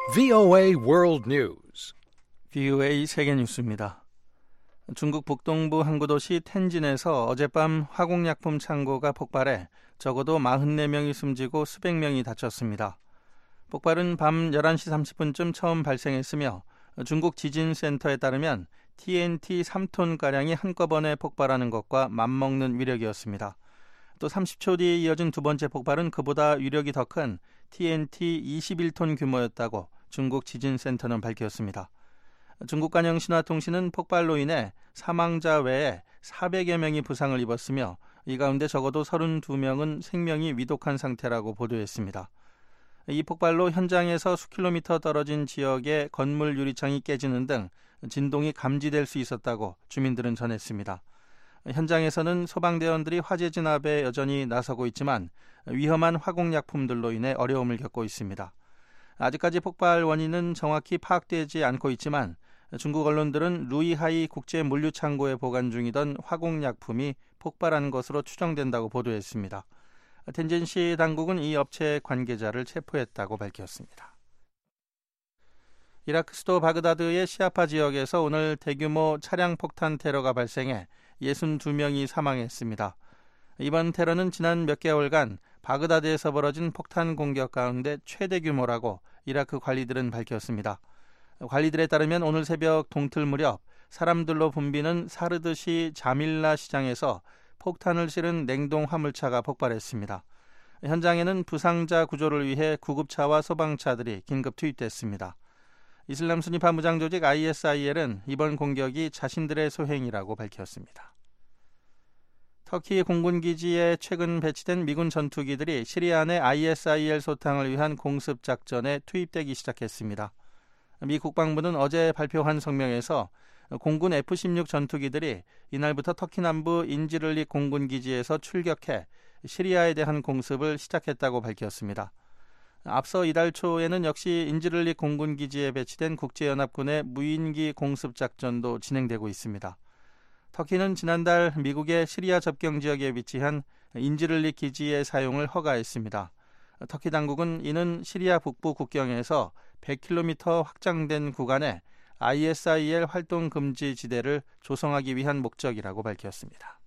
VOA World News. VOA 세계뉴스입니다. 중국 북동부 항구 도시 텐진에서 어젯밤 화공약품 창고가 폭발해 적어도 44명이 숨지고 수백 명이 다쳤습니다. 폭발은 밤 11시 30분쯤 처음 발생했으며 중국 지진센터에 따르면 TNT 3톤가량이 한꺼번에 폭발하는 것과 맞먹는 위력이었습니다. 또 30초 뒤에 이어진 두 번째 폭발은 그보다 위력이 더 큰 TNT 21톤 규모였다고 중국 지진센터는 밝혔습니다. 중국 간영신화통신은 폭발로 인해 사망자 외에 400여 명이 부상을 입었으며 이 가운데 적어도 32명은 생명이 위독한 상태라고 보도했습니다. 이 폭발로 현장에서 수킬로미터 떨어진 지역의 건물 유리창이 깨지는 등 진동이 감지될 수 있었다고 주민들은 전했습니다. 현장에서는 소방대원들이 화재 진압에 여전히 나서고 있지만 위험한 화공약품들로 인해 어려움을 겪고 있습니다. 아직까지 폭발 원인은 정확히 파악되지 않고 있지만 중국 언론들은 루이하이 국제물류창고에 보관 중이던 화공약품이 폭발한 것으로 추정된다고 보도했습니다. 텐진시 당국은 이 업체 관계자를 체포했다고 밝혔습니다. 이라크 수도 바그다드의 시아파 지역에서 오늘 대규모 차량 폭탄 테러가 발생해 62명이 사망했습니다. 이번 테러는 지난 몇 개월간 바그다드에서 벌어진 폭탄 공격 가운데 최대 규모라고 이라크 관리들은 밝혔습니다. 관리들에 따르면 오늘 새벽 동틀 무렵 사람들로 붐비는 사르드시 자밀라 시장에서 폭탄을 실은 냉동 화물차가 폭발했습니다. 현장에는 부상자 구조를 위해 구급차와 소방차들이 긴급 투입됐습니다. 이슬람 순위파 무장 조직 ISIL은 이번 공격이 자신들의 소행이라고 밝혔습니다. 터키 공군기지에 최근 배치된 미군 전투기들이 시리아 내 ISIL 소탕을 위한 공습 작전에 투입되기 시작했습니다. 미 국방부는 어제 발표한 성명에서 공군 F-16 전투기들이 이날부터 터키 남부 인지를릭 공군기지에서 출격해 시리아에 대한 공습을 시작했다고 밝혔습니다. 앞서 이달 초에는 역시 인지를릭 공군기지에 배치된 국제연합군의 무인기 공습작전도 진행되고 있습니다. 터키는 지난달 미국의 시리아 접경 지역에 위치한 인지를릭 기지의 사용을 허가했습니다. 터키 당국은 이는 시리아 북부 국경에서 100km 확장된 구간에 ISIL 활동 금지 지대를 조성하기 위한 목적이라고 밝혔습니다.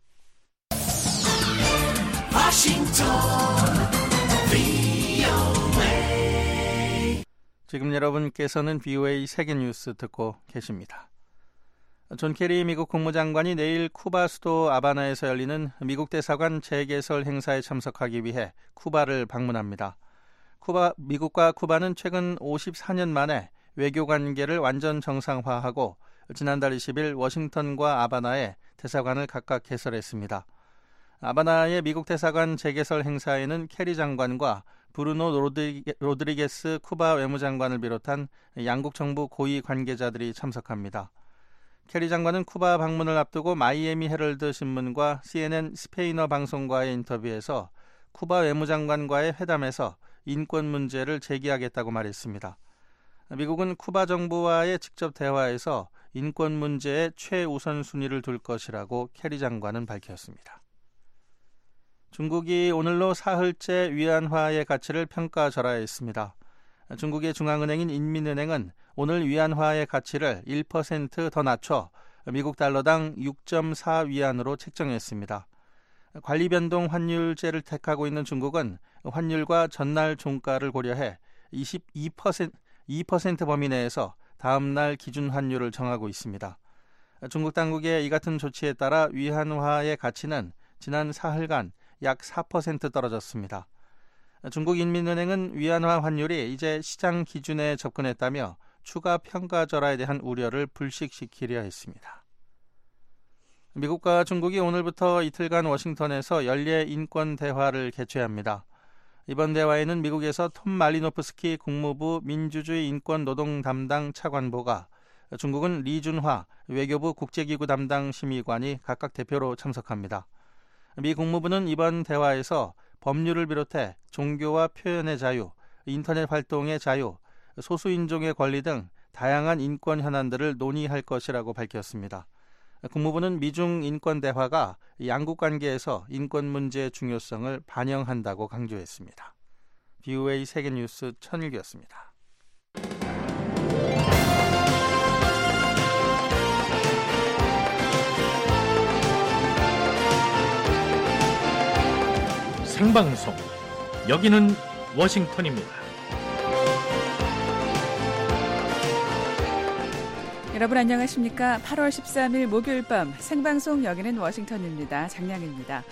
지금 여러분께서는 VOA 세계뉴스 듣고 계십니다. 존 케리 미국 국무장관이 내일 쿠바 수도 아바나에서 열리는 미국 대사관 재개설 행사에 참석하기 위해 쿠바를 방문합니다. 미국과 쿠바는 최근 54년 만에 외교 관계를 완전 정상화하고 지난달 20일 워싱턴과 아바나에 대사관을 각각 개설했습니다. 아바나의 미국 대사관 재개설 행사에는 케리 장관과 브루노 로드리게스 쿠바 외무장관을 비롯한 양국 정부 고위 관계자들이 참석합니다. 케리 장관은 쿠바 방문을 앞두고 마이애미 헤럴드 신문과 CNN 스페인어 방송과의 인터뷰에서 쿠바 외무장관과의 회담에서 인권 문제를 제기하겠다고 말했습니다. 미국은 쿠바 정부와의 직접 대화에서 인권 문제에 최우선 순위를 둘 것이라고 케리 장관은 밝혔습니다. 중국이 오늘로 사흘째 위안화의 가치를 평가절하했습니다. 중국의 중앙은행인 인민은행은 오늘 위안화의 가치를 1% 더 낮춰 미국 달러당 6.4위안으로 책정했습니다. 관리변동 환율제를 택하고 있는 중국은 환율과 전날 종가를 고려해 2% 범위 내에서 다음날 기준 환율을 정하고 있습니다. 중국 당국의 이 같은 조치에 따라 위안화의 가치는 지난 사흘간 약 4% 떨어졌습니다. 중국인민은행은 위안화 환율이 이제 시장 기준에 접근했다며 추가 평가절하에 대한 우려를 불식시키려 했습니다. 미국과 중국이 오늘부터 이틀간 워싱턴에서 연례 인권 대화를 개최합니다. 이번 대화에는 미국에서 톰 말리노프스키 국무부 민주주의 인권 노동 담당 차관보가, 중국은 리준화 외교부 국제기구 담당 심의관이 각각 대표로 참석합니다. 미 국무부는 이번 대화에서 법률을 비롯해 종교와 표현의 자유, 인터넷 활동의 자유, 소수인종의 권리 등 다양한 인권 현안들을 논의할 것이라고 밝혔습니다. 국무부는 미중 인권 대화가 양국 관계에서 인권 문제의 중요성을 반영한다고 강조했습니다. VOA 세계뉴스 천일규였습니다. 생방송. 여기는 워싱턴입니다. 여러분 안녕하십니까? 8월 13일 목요일 밤 생방송 여기는 워싱턴입니다. 장량입니다.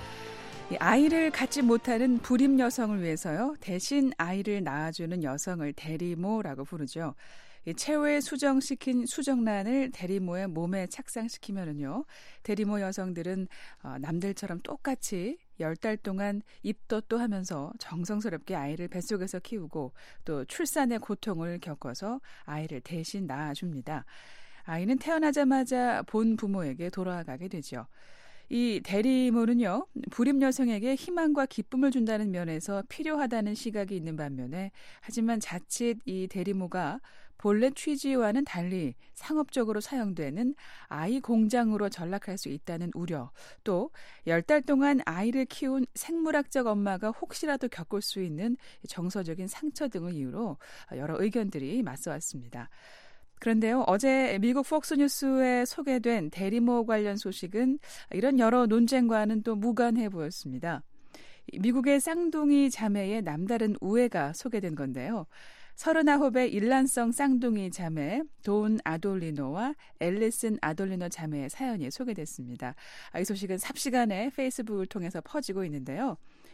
아이를 갖지 못하는 불임 여성을 위해서요. 대신 아이를 낳아주는 여성을 대리모라고 부르죠. 체외 수정시킨 수정란을 대리모의 몸에 착상시키면은요. 대리모 여성들은 남들처럼 똑같이 10달 동안 입덧도 하면서 정성스럽게 아이를 뱃속에서 키우고 또 출산의 고통을 겪어서 아이를 대신 낳아줍니다. 아이는 태어나자마자 본 부모에게 돌아가게 되죠. 이 대리모는요, 불임 여성에게 희망과 기쁨을 준다는 면에서 필요하다는 시각이 있는 반면에, 하지만 자칫 이 대리모가 본래 취지와는 달리 상업적으로 사용되는 아이 공장으로 전락할 수 있다는 우려, 또 10달 동안 아이를 키운 생물학적 엄마가 혹시라도 겪을 수 있는 정서적인 상처 등을 이유로 여러 의견들이 맞서왔습니다. 그런데요, 어제 미국 폭스뉴스에 소개된 대리모 관련 소식은 이런 여러 논쟁과는 또 무관해 보였습니다. 미국의 쌍둥이 자매의 남다른 우애가 소개된 건데요. 39의 일란성 쌍둥이 자매 돈 아돌리노와 앨리슨 아돌리노 자매의 사연이 소개됐습니다. 이 소식은 삽시간에 페이스북을 통해서 퍼지고 있는데요.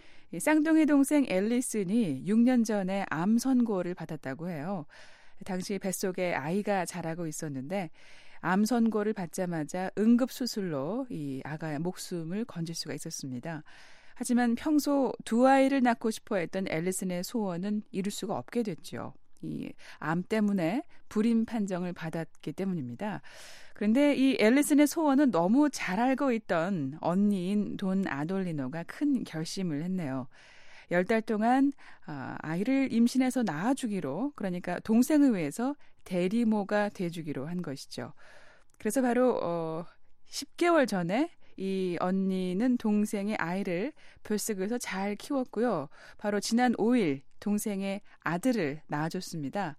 쌍둥이 동생 앨리슨이 6년 전에 암 선고를 받았다고 해요. 당시 뱃속에 아이가 자라고 있었는데 암 선고를 받자마자 응급수술로 이 아가의 목숨을 건질 수가 있었습니다. 하지만 평소 두 아이를 낳고 싶어 했던 앨리슨의 소원은 이룰 수가 없게 됐죠. 이 암 때문에 불임 판정을 받았기 때문입니다. 그런데 이 앨리슨의 소원은 너무 잘 알고 있던 언니인 돈 아돌리노가 큰 결심을 했네요. 10달 동안 아이를 임신해서 낳아주기로, 그러니까 동생을 위해서 대리모가 돼주기로 한 것이죠. 그래서 바로 10개월 전에 이 언니는 동생의 아이를 뱃속에서 잘 키웠고요. 바로 지난 5일 동생의 아들을 낳아줬습니다.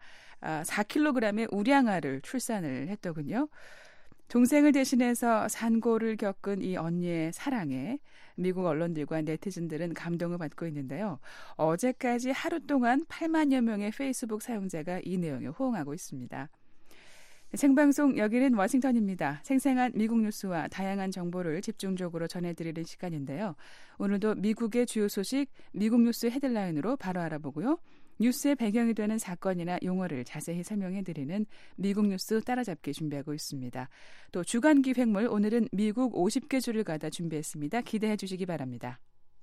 4kg의 우량아를 출산을 했더군요. 동생을 대신해서 산고를 겪은 이 언니의 사랑에 미국 언론들과 네티즌들은 감동을 받고 있는데요. 어제까지 하루 동안 8만여 명의 페이스북 사용자가 이 내용에 호응하고 있습니다. 생방송 여기는 워싱턴입니다. 생생한 미국 뉴스와 다양한 정보를 집중적으로 전해드리는 시간인데요. 오늘도 미국의 주요 소식, 미국 뉴스 헤드라인으로 바로 알아보고요. 뉴스의 배경이 되는 사건이나 용어를 자세히 설명해드리는 미국 뉴스 따라잡기 준비하고 있습니다. 또 주간 기획물, 오늘은 미국 50개 주를 가다 준비했습니다. 기대해 주시기 바랍니다.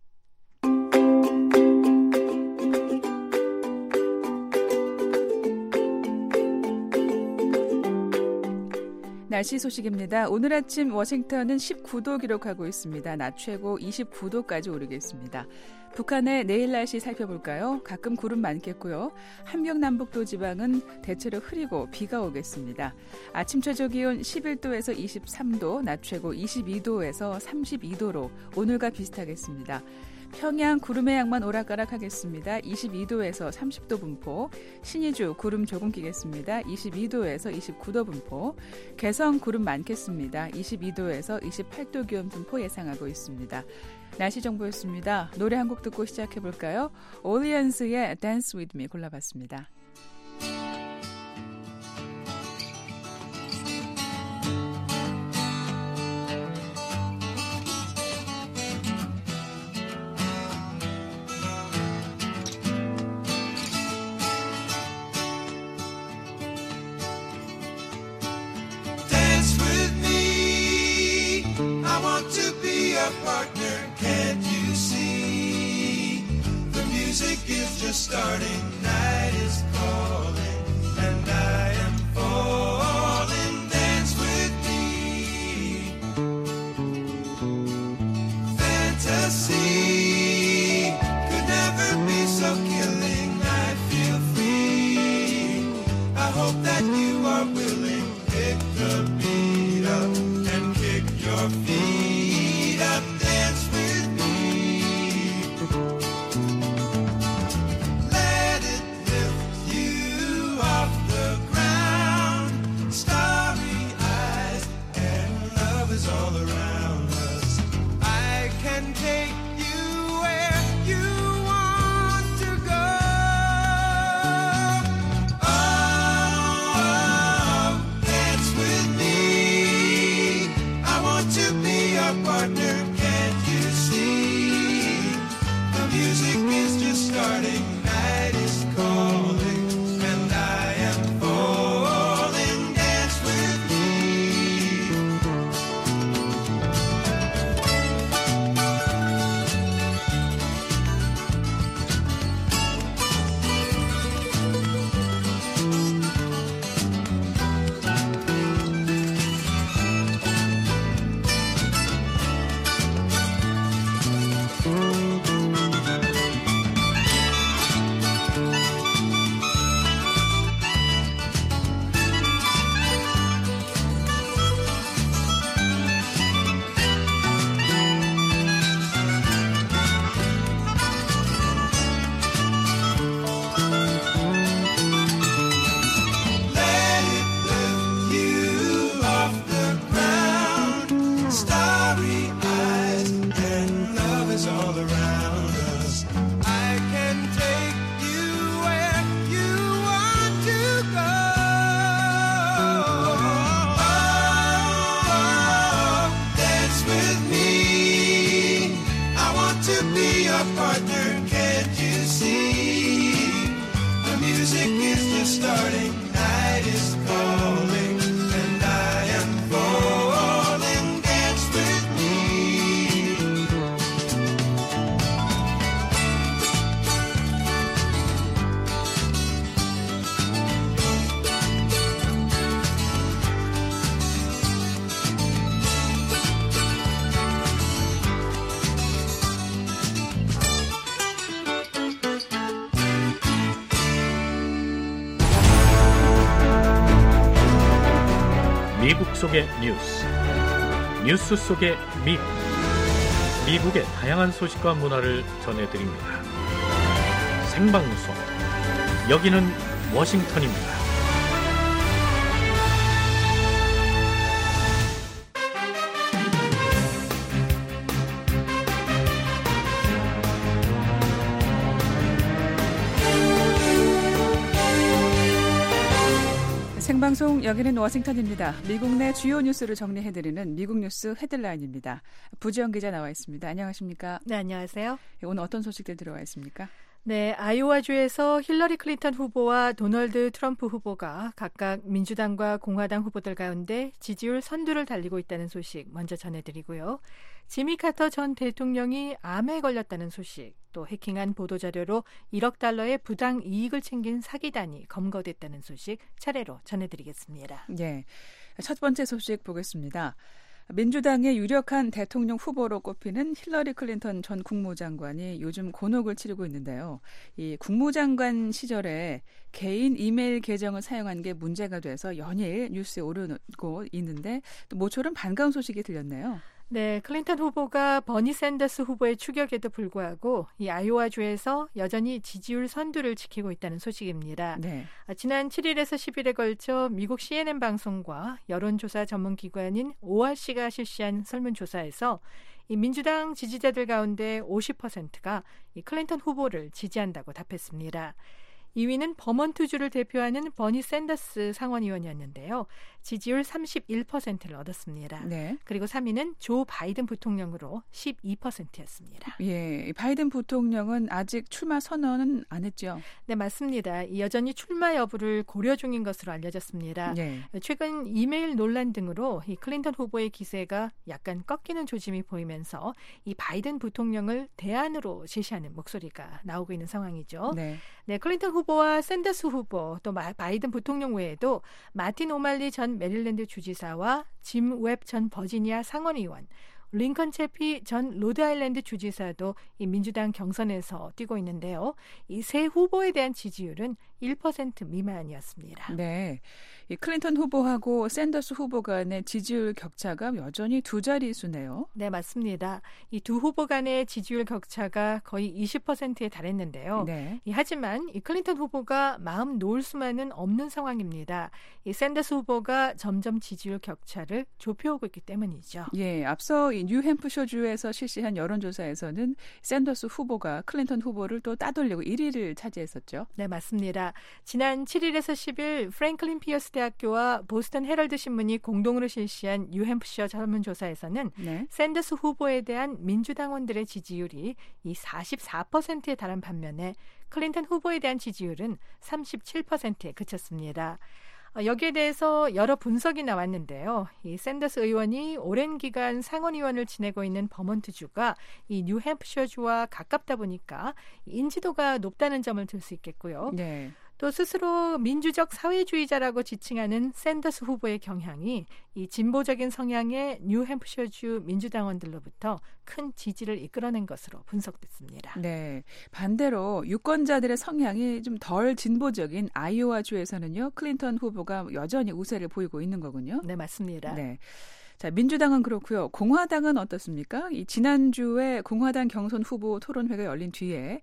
날씨 소식입니다. 오늘 아침 워싱턴은 19도 기록하고 있습니다. 낮 최고 29도까지 오르겠습니다. 북한의 내일 날씨 살펴볼까요? 가끔 구름 많겠고요. 한명남북도 지방은 대체로 흐리고 비가 오겠습니다. 아침 최저 기온 11도에서 23도, 낮 최고 22도에서 32도로 오늘과 비슷하겠습니다. 평양 구름의 양만 오락가락하겠습니다. 22도에서 30도 분포. 신의주 구름 조금 끼겠습니다. 22도에서 29도 분포. 개성 구름 많겠습니다. 22도에서 28도 기온 분포 예상하고 있습니다. 날씨 정보였습니다. 노래 한 곡 듣고 시작해볼까요? 올리언스의 Dance With Me 골라봤습니다. Starting, night is calling, and I am falling. Dance with me. Fantasy could never be so killing. I feel free. I hope that you are willing. Pick the beat up and kick your feet up. Dance with me. Let it lift starting, night is calling, and I am falling. Dance with me. Let it lift you off the ground. Starry eyes and love is all around us. I can take you where you want to go. Oh, dance with me. I want to be your partner. Can't you see? The music is just starting. Night is calling, and I am falling. Dance with me. 미국 속의 뉴스 속의 미국, 미국의 다양한 소식과 문화를 전해드립니다. 생방송, 여기는 워싱턴입니다. 생방송 여기는 워싱턴입니다. 미국 내 주요 뉴스를 정리해드리는 미국 뉴스 헤드라인입니다. 부지영 기자 나와 있습니다. 안녕하십니까? 네, 안녕하세요. 오늘 어떤 소식들 들어와 있습니까? 네, 아이오와주에서 힐러리 클린턴 후보와 도널드 트럼프 후보가 각각 민주당과 공화당 후보들 가운데 지지율 선두를 달리고 있다는 소식 먼저 전해드리고요. 지미 카터 전 대통령이 암에 걸렸다는 소식, 또 해킹한 보도자료로 1억 달러의 부당 이익을 챙긴 사기단이 검거됐다는 소식 차례로 전해드리겠습니다. 네, 첫 번째 소식 보겠습니다. 민주당의 유력한 대통령 후보로 꼽히는 힐러리 클린턴 전 국무장관이 요즘 곤혹을 치르고 있는데요. 이 국무장관 시절에 개인 이메일 계정을 사용한 게 문제가 돼서 연일 뉴스에 오르고 있는데 또 모처럼 반가운 소식이 들렸네요. 네, 클린턴 후보가 버니 샌더스 후보의 추격에도 불구하고 이 아이오와주에서 여전히 지지율 선두를 지키고 있다는 소식입니다. 네. 지난 7일에서 10일에 걸쳐 미국 CNN 방송과 여론조사 전문기관인 ORC가 실시한 설문조사에서 이 민주당 지지자들 가운데 50%가 이 클린턴 후보를 지지한다고 답했습니다. 2위는 버몬트주를 대표하는 버니 샌더스 상원의원이었는데요. 지지율 31%를 얻었습니다. 네. 그리고 3위는 조 바이든 부통령으로 12%였습니다. 예, 바이든 부통령은 아직 출마 선언은 안 했죠? 네, 맞습니다. 여전히 출마 여부를 고려 중인 것으로 알려졌습니다. 네. 최근 이메일 논란 등으로 이 클린턴 후보의 기세가 약간 꺾이는 조짐이 보이면서 이 바이든 부통령을 대안으로 제시하는 목소리가 나오고 있는 상황이죠. 네. 네, 클린턴 후보와 샌더스 후보 또 바이든 부통령 외에도 마틴 오말리 전 메릴랜드 주지사와 짐 웹 전 버지니아 상원의원, 링컨 채피 전 로드아일랜드 주지사도 이 민주당 경선에서 뛰고 있는데요. 이 세 후보에 대한 지지율은 1% 미만이었습니다. 네, 이 클린턴 후보하고 샌더스 후보 간의 지지율 격차가 여전히 두 자릿수네요. 네, 맞습니다. 이 두 후보 간의 지지율 격차가 거의 20%에 달했는데요. 네. 하지만 이 클린턴 후보가 마음 놓을 수만은 없는 상황입니다. 이 샌더스 후보가 점점 지지율 격차를 좁혀오고 있기 때문이죠. 예, 앞서 이 이 뉴햄프셔주에서 실시한 여론조사에서는 샌더스 후보가 클린턴 후보를 또 따돌리고 1위를 차지했었죠. 네, 맞습니다. 지난 7일에서 10일 프랭클린 피어스 대학교와 보스턴 헤럴드 신문이 공동으로 실시한 뉴햄프셔 설문조사에서는 네. 샌더스 후보에 대한 민주당원들의 지지율이 이 44%에 달한 반면에 클린턴 후보에 대한 지지율은 37%에 그쳤습니다. 여기에 대해서 여러 분석이 나왔는데요. 이 샌더스 의원이 오랜 기간 상원의원을 지내고 있는 버몬트주가 이 뉴햄프셔주와 가깝다 보니까 인지도가 높다는 점을 들 수 있겠고요. 네. 또 스스로 민주적 사회주의자라고 지칭하는 샌더스 후보의 경향이 이 진보적인 성향의 뉴햄프셔주 민주당원들로부터 큰 지지를 이끌어낸 것으로 분석됐습니다. 네. 반대로 유권자들의 성향이 좀 덜 진보적인 아이오와주에서는요. 클린턴 후보가 여전히 우세를 보이고 있는 거군요. 네, 맞습니다. 네. 자, 민주당은 그렇고요. 공화당은 어떻습니까? 이 지난주에 공화당 경선 후보 토론회가 열린 뒤에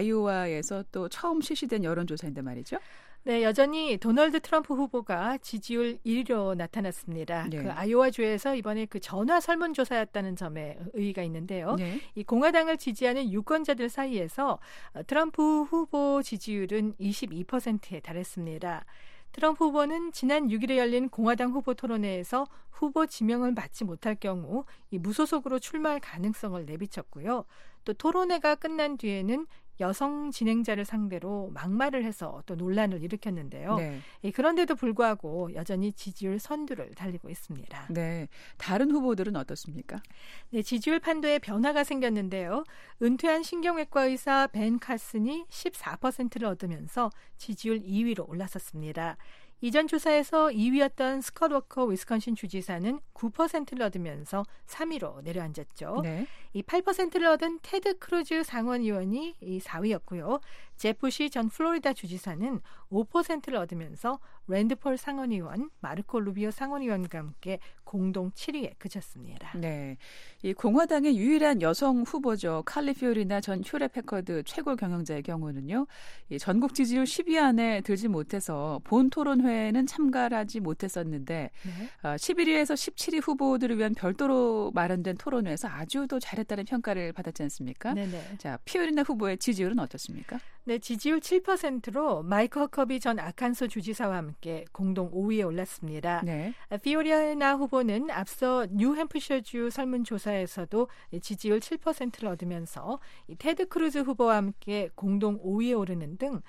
아이오와에서 또 처음 실시된 여론조사인데 말이죠. 네, 여전히 도널드 트럼프 후보가 지지율 1위로 나타났습니다. 네. 그 아이오와주에서 이번에 그 전화 설문조사였다는 점에 의의가 있는데요. 네. 이 공화당을 지지하는 유권자들 사이에서 트럼프 후보 지지율은 22%에 달했습니다. 트럼프 후보는 지난 6일에 열린 공화당 후보 토론회에서 후보 지명을 받지 못할 경우 이 무소속으로 출마할 가능성을 내비쳤고요. 또 토론회가 끝난 뒤에는 여성 진행자를 상대로 막말을 해서 또 논란을 일으켰는데요. 네. 그런데도 불구하고 여전히 지지율 선두를 달리고 있습니다. 네. 다른 후보들은 어떻습니까? 네, 지지율 판도에 변화가 생겼는데요. 은퇴한 신경외과 의사 벤 카슨이 14%를 얻으면서 지지율 2위로 올라섰습니다. 이전 조사에서 2위였던 스콧 워커 위스콘신 주지사는 9%를 얻으면서 3위로 내려앉았죠. 네. 이 8%를 얻은 테드 크루즈 상원의원이 이 4위였고요. 제프시 전 플로리다 주지사는 5%를 얻으면서 랜드폴 상원의원, 마르코 루비오 상원의원과 함께 공동 7위에 그쳤습니다. 네, 이 공화당의 유일한 여성 후보죠. 칼리 피오리나 전 휴렛 패커드 최고 경영자의 경우는요. 이 전국 지지율 10위 안에 들지 못해서 본 토론회에는 참가를 하지 못했었는데 네. 11위에서 17위 후보들을 위한 별도로 마련된 토론회에서 아주 또 잘했다는 평가를 받았지 않습니까? 네네. 자, 피오리나 후보의 지지율은 어떻습니까? 네, 지지율 7%로 마이크 허커비 전 아칸소 주지사와 함께 공동 5위에 올랐습니다. 네. 피오리나 후보는 앞서 뉴햄프셔주 설문조사에서도 지지율 7%를 얻으면서 테드 크루즈 후보와 함께 공동 5위에 오르는 등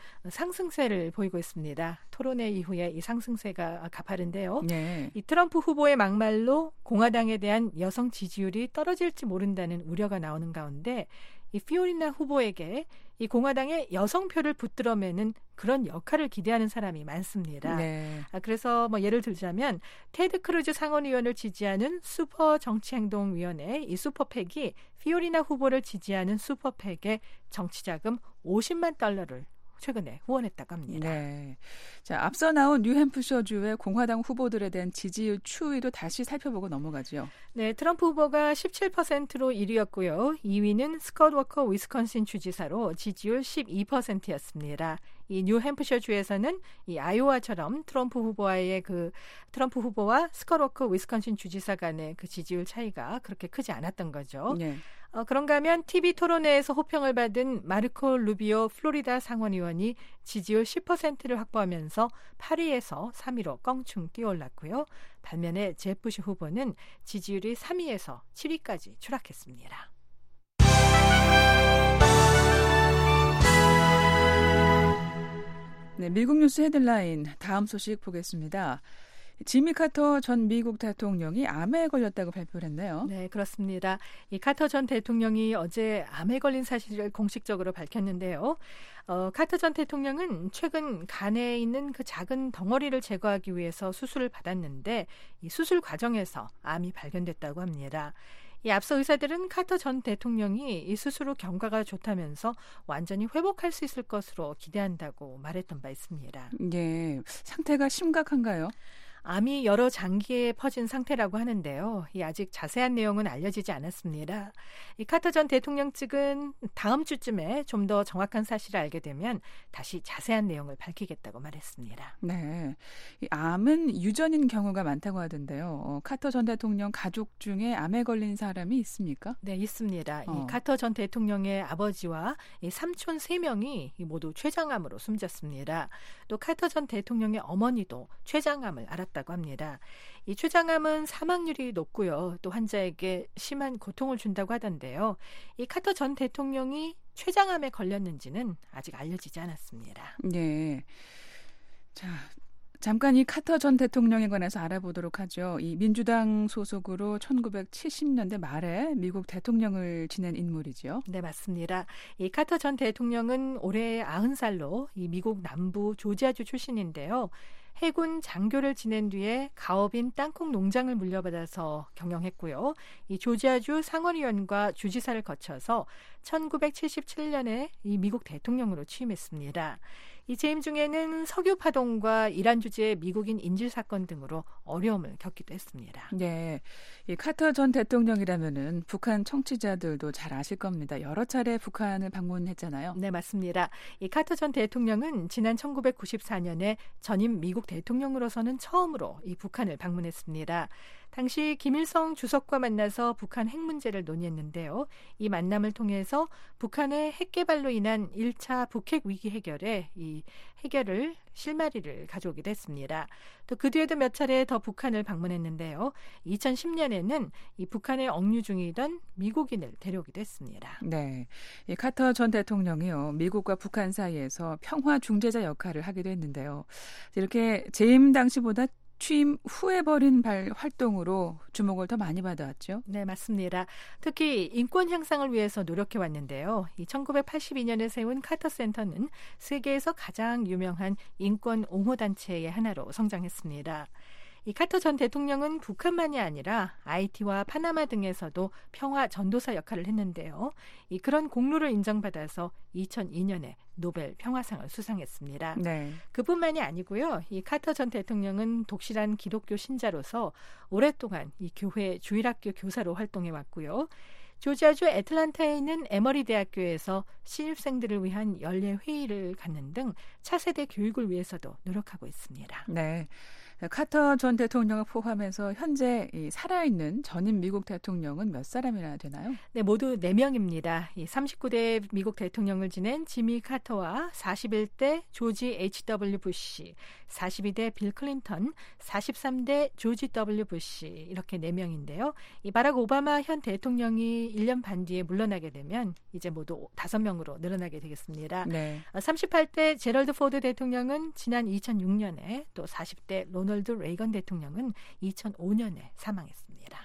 상승세를 보이고 있습니다. 토론회 이후에 이 상승세가 가파른데요. 네. 이 트럼프 후보의 막말로 공화당에 대한 여성 지지율이 떨어질지 모른다는 우려가 나오는 가운데 이 피오리나 후보에게 이 공화당의 여성표를 붙들어매는 그런 역할을 기대하는 사람이 많습니다. 네. 그래서 예를 들자면 테드 크루즈 상원의원을 지지하는 슈퍼정치행동위원회 이 슈퍼팩이 피오리나 후보를 지지하는 슈퍼팩에 정치자금 $50만 최근에 후원했다고 합니다. 네. 자, 앞서 나온 뉴햄프셔주의 공화당 후보들에 대한 지지율 추이도 다시 살펴보고 넘어가죠. 네, 트럼프 후보가 17%로 1위였고요. 2위는 스콧 워커 위스콘신 주지사로 지지율 12%였습니다. 이 뉴햄프셔주에서는 이 아이오와처럼 트럼프 후보와 스콧 워커 위스콘신 주지사 간의 그 지지율 차이가 그렇게 크지 않았던 거죠. 네. 그런가 하면 TV 토론회에서 호평을 받은 마르코 루비오 플로리다 상원의원이 지지율 10%를 확보하면서 8위에서 3위로 껑충 뛰어올랐고요. 반면에 제프시 후보는 지지율이 3위에서 7위까지 추락했습니다. 네, 미국 뉴스 헤드라인 다음 소식 보겠습니다. 지미 카터 전 미국 대통령이 암에 걸렸다고 발표를 했네요. 네, 그렇습니다. 이 카터 전 대통령이 어제 암에 걸린 사실을 공식적으로 밝혔는데요. 카터 전 대통령은 최근 간에 있는 그 작은 덩어리를 제거하기 위해서 수술을 받았는데 이 수술 과정에서 암이 발견됐다고 합니다. 이 앞서 의사들은 카터 전 대통령이 이 수술 후 경과가 좋다면서 완전히 회복할 수 있을 것으로 기대한다고 말했던 바 있습니다. 네, 상태가 심각한가요? 암이 여러 장기에 퍼진 상태라고 하는데요. 아직 자세한 내용은 알려지지 않았습니다. 이 카터 전 대통령 측은 다음 주쯤에 좀 더 정확한 사실을 알게 되면 다시 자세한 내용을 밝히겠다고 말했습니다. 네, 이 암은 유전인 경우가 많다고 하던데요. 카터 전 대통령 가족 중에 암에 걸린 사람이 있습니까? 네, 있습니다. 이 카터 전 대통령의 아버지와 이 삼촌 3명이 모두 췌장암으로 숨졌습니다. 또 카터 전 대통령의 어머니도 췌장암을 앓았다고 합니다. 이 췌장암은 사망률이 높고요. 또 환자에게 심한 고통을 준다고 하던데요. 이 카터 전 대통령이 췌장암에 걸렸는지는 아직 알려지지 않았습니다. 네. 자, 잠깐 이 카터 전 대통령에 관해서 알아보도록 하죠. 이 민주당 소속으로 1970년대 말에 미국 대통령을 지낸 인물이죠. 네, 맞습니다. 이 카터 전 대통령은 올해 90살로 이 미국 남부 조지아주 출신인데요. 해군 장교를 지낸 뒤에 가업인 땅콩 농장을 물려받아서 경영했고요. 이 조지아주 상원의원과 주지사를 거쳐서 1977년에 이 미국 대통령으로 취임했습니다. 이 재임 중에는 석유 파동과 이란 주재의 미국인 인질 사건 등으로 어려움을 겪기도 했습니다. 네, 이 카터 전 대통령이라면은 북한 청취자들도 잘 아실 겁니다. 여러 차례 북한을 방문했잖아요. 네, 맞습니다. 이 카터 전 대통령은 지난 1994년에 전임 미국 대통령으로서는 처음으로 이 북한을 방문했습니다. 당시 김일성 주석과 만나서 북한 핵 문제를 논의했는데요. 이 만남을 통해서 북한의 핵 개발로 인한 1차 북핵 위기 해결에 이 해결을 실마리를 가져오기도 했습니다. 또 그 뒤에도 몇 차례 더 북한을 방문했는데요. 2010년에는 이 북한에 억류 중이던 미국인을 데려오기도 했습니다. 네, 이 카터 전 대통령이요, 미국과 북한 사이에서 평화 중재자 역할을 하기도 했는데요. 이렇게 재임 당시보다 취임 후에 벌인 활동으로 주목을 더 많이 받아왔죠. 네, 맞습니다. 특히 인권 향상을 위해서 노력해왔는데요. 이 1982년에 세운 카터 센터는 세계에서 가장 유명한 인권 옹호단체의 하나로 성장했습니다. 이 카터 전 대통령은 북한만이 아니라 아이티와 파나마 등에서도 평화 전도사 역할을 했는데요. 이 그런 공로를 인정받아서 2002년에 노벨 평화상을 수상했습니다. 네. 그뿐만이 아니고요. 이 카터 전 대통령은 독실한 기독교 신자로서 오랫동안 이 교회 주일학교 교사로 활동해 왔고요. 조지아주 애틀란타에 있는 에머리 대학교에서 신입생들을 위한 연례 회의를 갖는 등 차세대 교육을 위해서도 노력하고 있습니다. 네. 카터 전 대통령을 포함해서 현재 살아있는 전임 미국 대통령은 몇 사람이나 되나요? 네, 모두 4명입니다. 이 39대 미국 대통령을 지낸 지미 카터와 41대 조지 H.W. 부시, 42대 빌 클린턴, 43대 조지 W. 부시 이렇게 4명인데요. 이 바락 오바마 현 대통령이 1년 반 뒤에 물러나게 되면 이제 모두 5명으로 늘어나게 되겠습니다. 네. 38대 제럴드 포드 대통령은 지난 2006년에 또 40대 로널드 레이건 대통령은 2005년에 사망했습니다.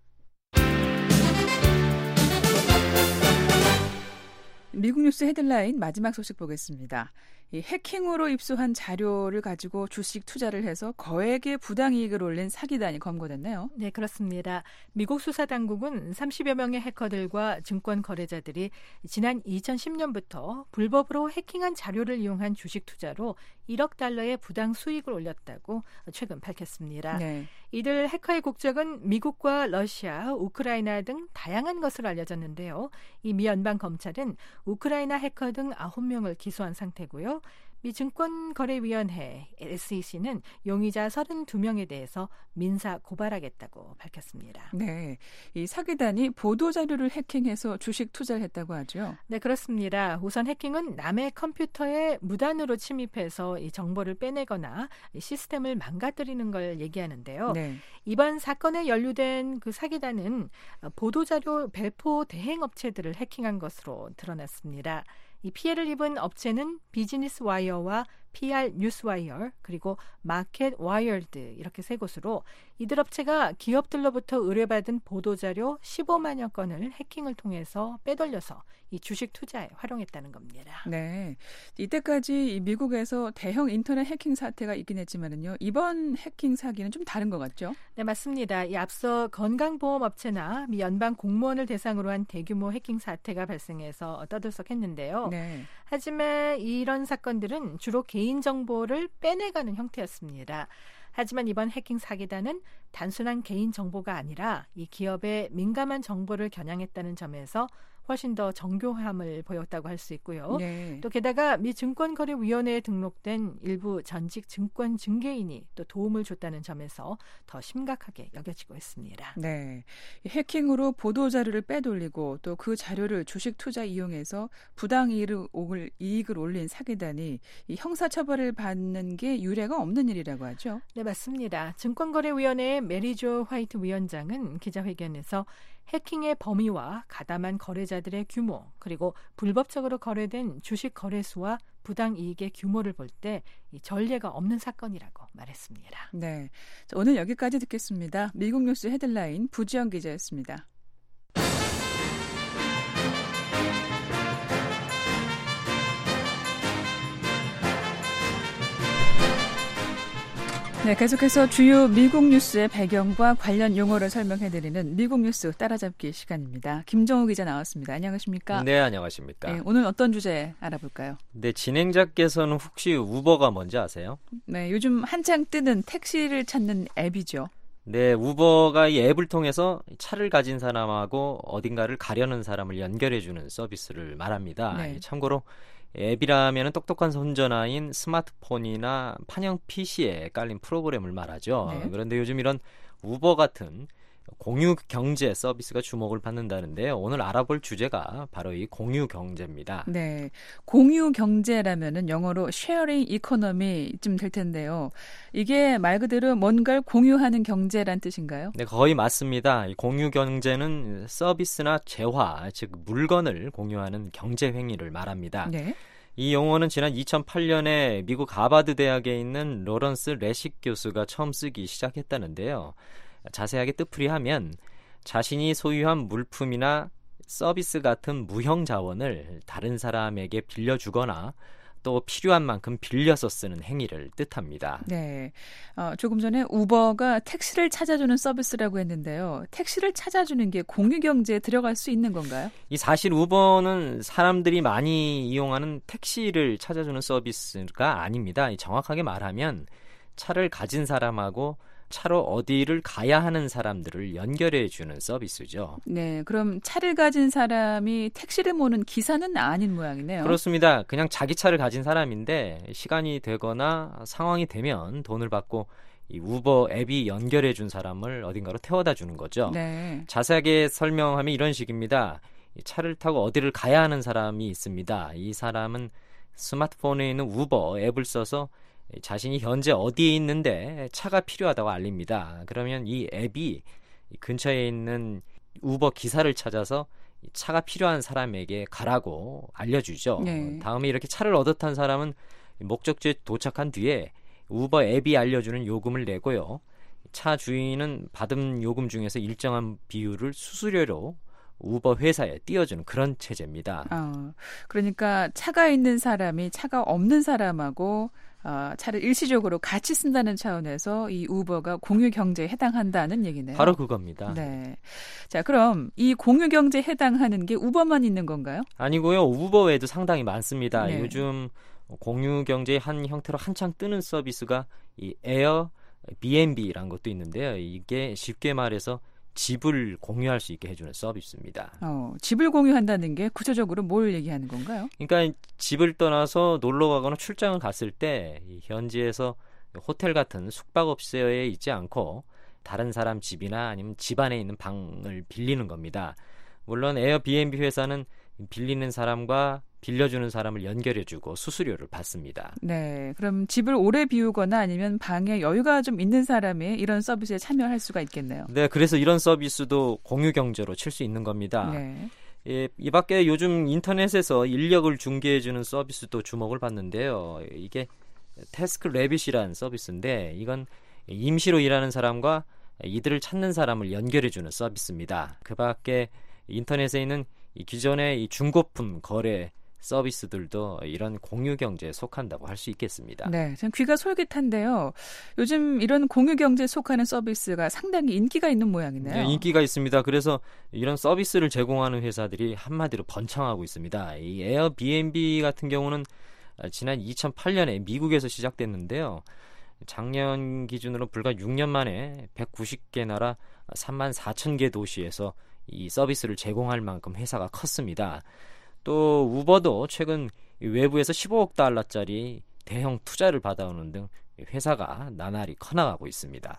미국 뉴스 헤드라인 마지막 소식 보겠습니다. 이 해킹으로 입수한 자료를 가지고 주식 투자를 해서 거액의 부당이익을 올린 사기단이 검거됐네요. 네, 그렇습니다. 미국 수사당국은 30여 명의 해커들과 증권 거래자들이 지난 2010년부터 불법으로 해킹한 자료를 이용한 주식 투자로 1억 달러의 부당 수익을 올렸다고 최근 밝혔습니다. 네. 이들 해커의 국적은 미국과 러시아, 우크라이나 등 다양한 것으로 알려졌는데요. 이 미 연방 검찰은 우크라이나 해커 등 9명을 기소한 상태고요. 미 증권거래위원회 SEC는 용의자 32명에 대해서 민사 고발하겠다고 밝혔습니다. 네, 이 사기단이 보도자료를 해킹해서 주식 투자를 했다고 하죠? 네, 그렇습니다. 우선 해킹은 남의 컴퓨터에 무단으로 침입해서 이 정보를 빼내거나 이 시스템을 망가뜨리는 걸 얘기하는데요. 네. 이번 이번 사건에 연루된 그 사기단은 보도자료 배포 대행업체들을 해킹한 것으로 드러났습니다. 이 피해를 입은 업체는 비즈니스 와이어와 PR 뉴스와이어 그리고 마켓 와이어드 이렇게 세 곳으로 이들 업체가 기업들로부터 의뢰받은 보도자료 15만여 건을 해킹을 통해서 빼돌려서 이 주식 투자에 활용했다는 겁니다. 네, 이때까지 미국에서 대형 인터넷 해킹 사태가 있긴 했지만은요, 이번 해킹 사기는 좀 다른 것 같죠? 네, 맞습니다. 이 앞서 건강보험업체나 미 연방 공무원을 대상으로 한 대규모 해킹 사태가 발생해서 떠들썩했는데요. 네. 하지만 이런 사건들은 주로 개인정보를 빼내가는 형태였습니다. 하지만 이번 해킹 사기단은 단순한 개인 정보가 아니라 이 기업의 민감한 정보를 겨냥했다는 점에서 훨씬 더 정교함을 보였다고 할 수 있고요. 네. 또 게다가 미 증권거래위원회에 등록된 일부 전직 증권 중개인이 또 도움을 줬다는 점에서 더 심각하게 여겨지고 있습니다. 네. 해킹으로 보도자료를 빼돌리고 또 그 자료를 주식 투자 이용해서 부당 이익을 올린 사기단이 이 형사처벌을 받는 게 유례가 없는 일이라고 하죠. 네, 맞습니다. 증권거래위원회의 메리조 화이트 위원장은 기자회견에서 해킹의 범위와 가담한 거래자들의 규모, 그리고 불법적으로 거래된 주식 거래수와 부당 이익의 규모를 볼 때 이 전례가 없는 사건이라고 말했습니다. 네. 자, 오늘 여기까지 듣겠습니다. 미국 뉴스 헤드라인 부지영 기자였습니다. 네, 계속해서 주요 미국 뉴스의 배경과 관련 용어를 설명해드리는 미국 뉴스 따라잡기 시간입니다. 김정우 기자 나왔습니다. 안녕하십니까? 네, 안녕하십니까? 네, 오늘 어떤 주제 알아볼까요? 네, 진행자께서는 혹시 우버가 뭔지 아세요? 네, 요즘 한창 뜨는 택시를 찾는 앱이죠. 네, 우버가 이 앱을 통해서 차를 가진 사람하고 어딘가를 가려는 사람을 연결해주는 서비스를 말합니다. 네. 참고로 앱이라면 똑똑한 손전화인 스마트폰이나 판형 PC에 깔린 프로그램을 말하죠. 네. 그런데 요즘 이런 우버 같은 공유 경제 서비스가 주목을 받는다는데요. 오늘 알아볼 주제가 바로 이 공유 경제입니다. 네, 공유 경제라면은 영어로 sharing economy쯤 될 텐데요. 이게 말 그대로 뭔가를 공유하는 경제란 뜻인가요? 네, 거의 맞습니다. 이 공유 경제는 서비스나 재화, 즉 물건을 공유하는 경제 행위를 말합니다. 네. 이 용어는 지난 2008년에 미국 하버드 대학에 있는 로런스 레식 교수가 처음 쓰기 시작했다는데요. 자세하게 뜻풀이하면 자신이 소유한 물품이나 서비스 같은 무형 자원을 다른 사람에게 빌려주거나 또 필요한 만큼 빌려서 쓰는 행위를 뜻합니다. 네, 조금 전에 우버가 택시를 찾아주는 서비스라고 했는데요. 택시를 찾아주는 게 공유 경제에 들어갈 수 있는 건가요? 이 사실 우버는 사람들이 많이 이용하는 택시를 찾아주는 서비스가 아닙니다. 정확하게 말하면 차를 가진 사람하고 차로 어디를 가야 하는 사람들을 연결해주는 서비스죠. 네, 그럼 차를 가진 사람이 택시를 모는 기사는 아닌 모양이네요. 그렇습니다. 그냥 자기 차를 가진 사람인데 시간이 되거나 상황이 되면 돈을 받고 이 우버 앱이 연결해준 사람을 어딘가로 태워다 주는 거죠. 네. 자세하게 설명하면 이런 식입니다. 이 차를 타고 어디를 가야 하는 사람이 있습니다. 이 사람은 스마트폰에 있는 우버 앱을 써서 자신이 현재 어디에 있는데 차가 필요하다고 알립니다. 그러면 이 앱이 근처에 있는 우버 기사를 찾아서 차가 필요한 사람에게 가라고 알려주죠. 네. 다음에 이렇게 차를 얻어 탄 사람은 목적지에 도착한 뒤에 우버 앱이 알려주는 요금을 내고요. 차 주인은 받은 요금 중에서 일정한 비율을 수수료로 우버 회사에 띄워주는 그런 체제입니다. 그러니까 차가 있는 사람이 차가 없는 사람하고 차를 일시적으로 같이 쓴다는 차원에서 이 우버가 공유 경제에 해당한다는 얘기네요. 바로 그겁니다. 네. 자, 그럼 이 공유 경제에 해당하는 게 우버만 있는 건가요? 아니고요. 우버 외에도 상당히 많습니다. 네. 요즘 공유 경제의 한 형태로 한창 뜨는 서비스가 이 에어 B&B라는 것도 있는데요. 이게 쉽게 말해서 집을 공유할 수 있게 해주는 서비스입니다. 집을 공유한다는 게 구체적으로 뭘 얘기하는 건가요? 그러니까 집을 떠나서 놀러 가거나 출장을 갔을 때 이 현지에서 호텔 같은 숙박업소에 있지 않고 다른 사람 집이나 아니면 집 안에 있는 방을 빌리는 겁니다. 물론 에어비앤비 회사는 빌리는 사람과 빌려주는 사람을 연결해주고 수수료를 받습니다. 네, 그럼 집을 오래 비우거나 아니면 방에 여유가 좀 있는 사람이 이런 서비스에 참여할 수가 있겠네요. 네, 그래서 이런 서비스도 공유 경제로 칠 수 있는 겁니다. 네. 이 밖에 요즘 인터넷에서 인력을 중개해주는 서비스도 주목을 받는데요. 이게 태스크 래빗이라는 서비스인데 이건 임시로 일하는 사람과 이들을 찾는 사람을 연결해주는 서비스입니다. 그 밖에 인터넷에 있는 이 기존의 이 중고품 거래 서비스들도 이런 공유 경제에 속한다고 할 수 있겠습니다. 네, 전 귀가 솔깃한데요. 요즘 이런 공유 경제에 속하는 서비스가 상당히 인기가 있는 모양이네요. 네, 인기가 있습니다. 그래서 이런 서비스를 제공하는 회사들이 한마디로 번창하고 있습니다. 이 에어비앤비 같은 경우는 지난 2008년에 미국에서 시작됐는데요. 작년 기준으로 불과 6년 만에 190개 나라 3만 4천 개 도시에서 이 서비스를 제공할 만큼 회사가 컸습니다. 또 우버도 최근 외부에서 15억 달러짜리 대형 투자를 받아오는 등 회사가 나날이 커나가고 있습니다.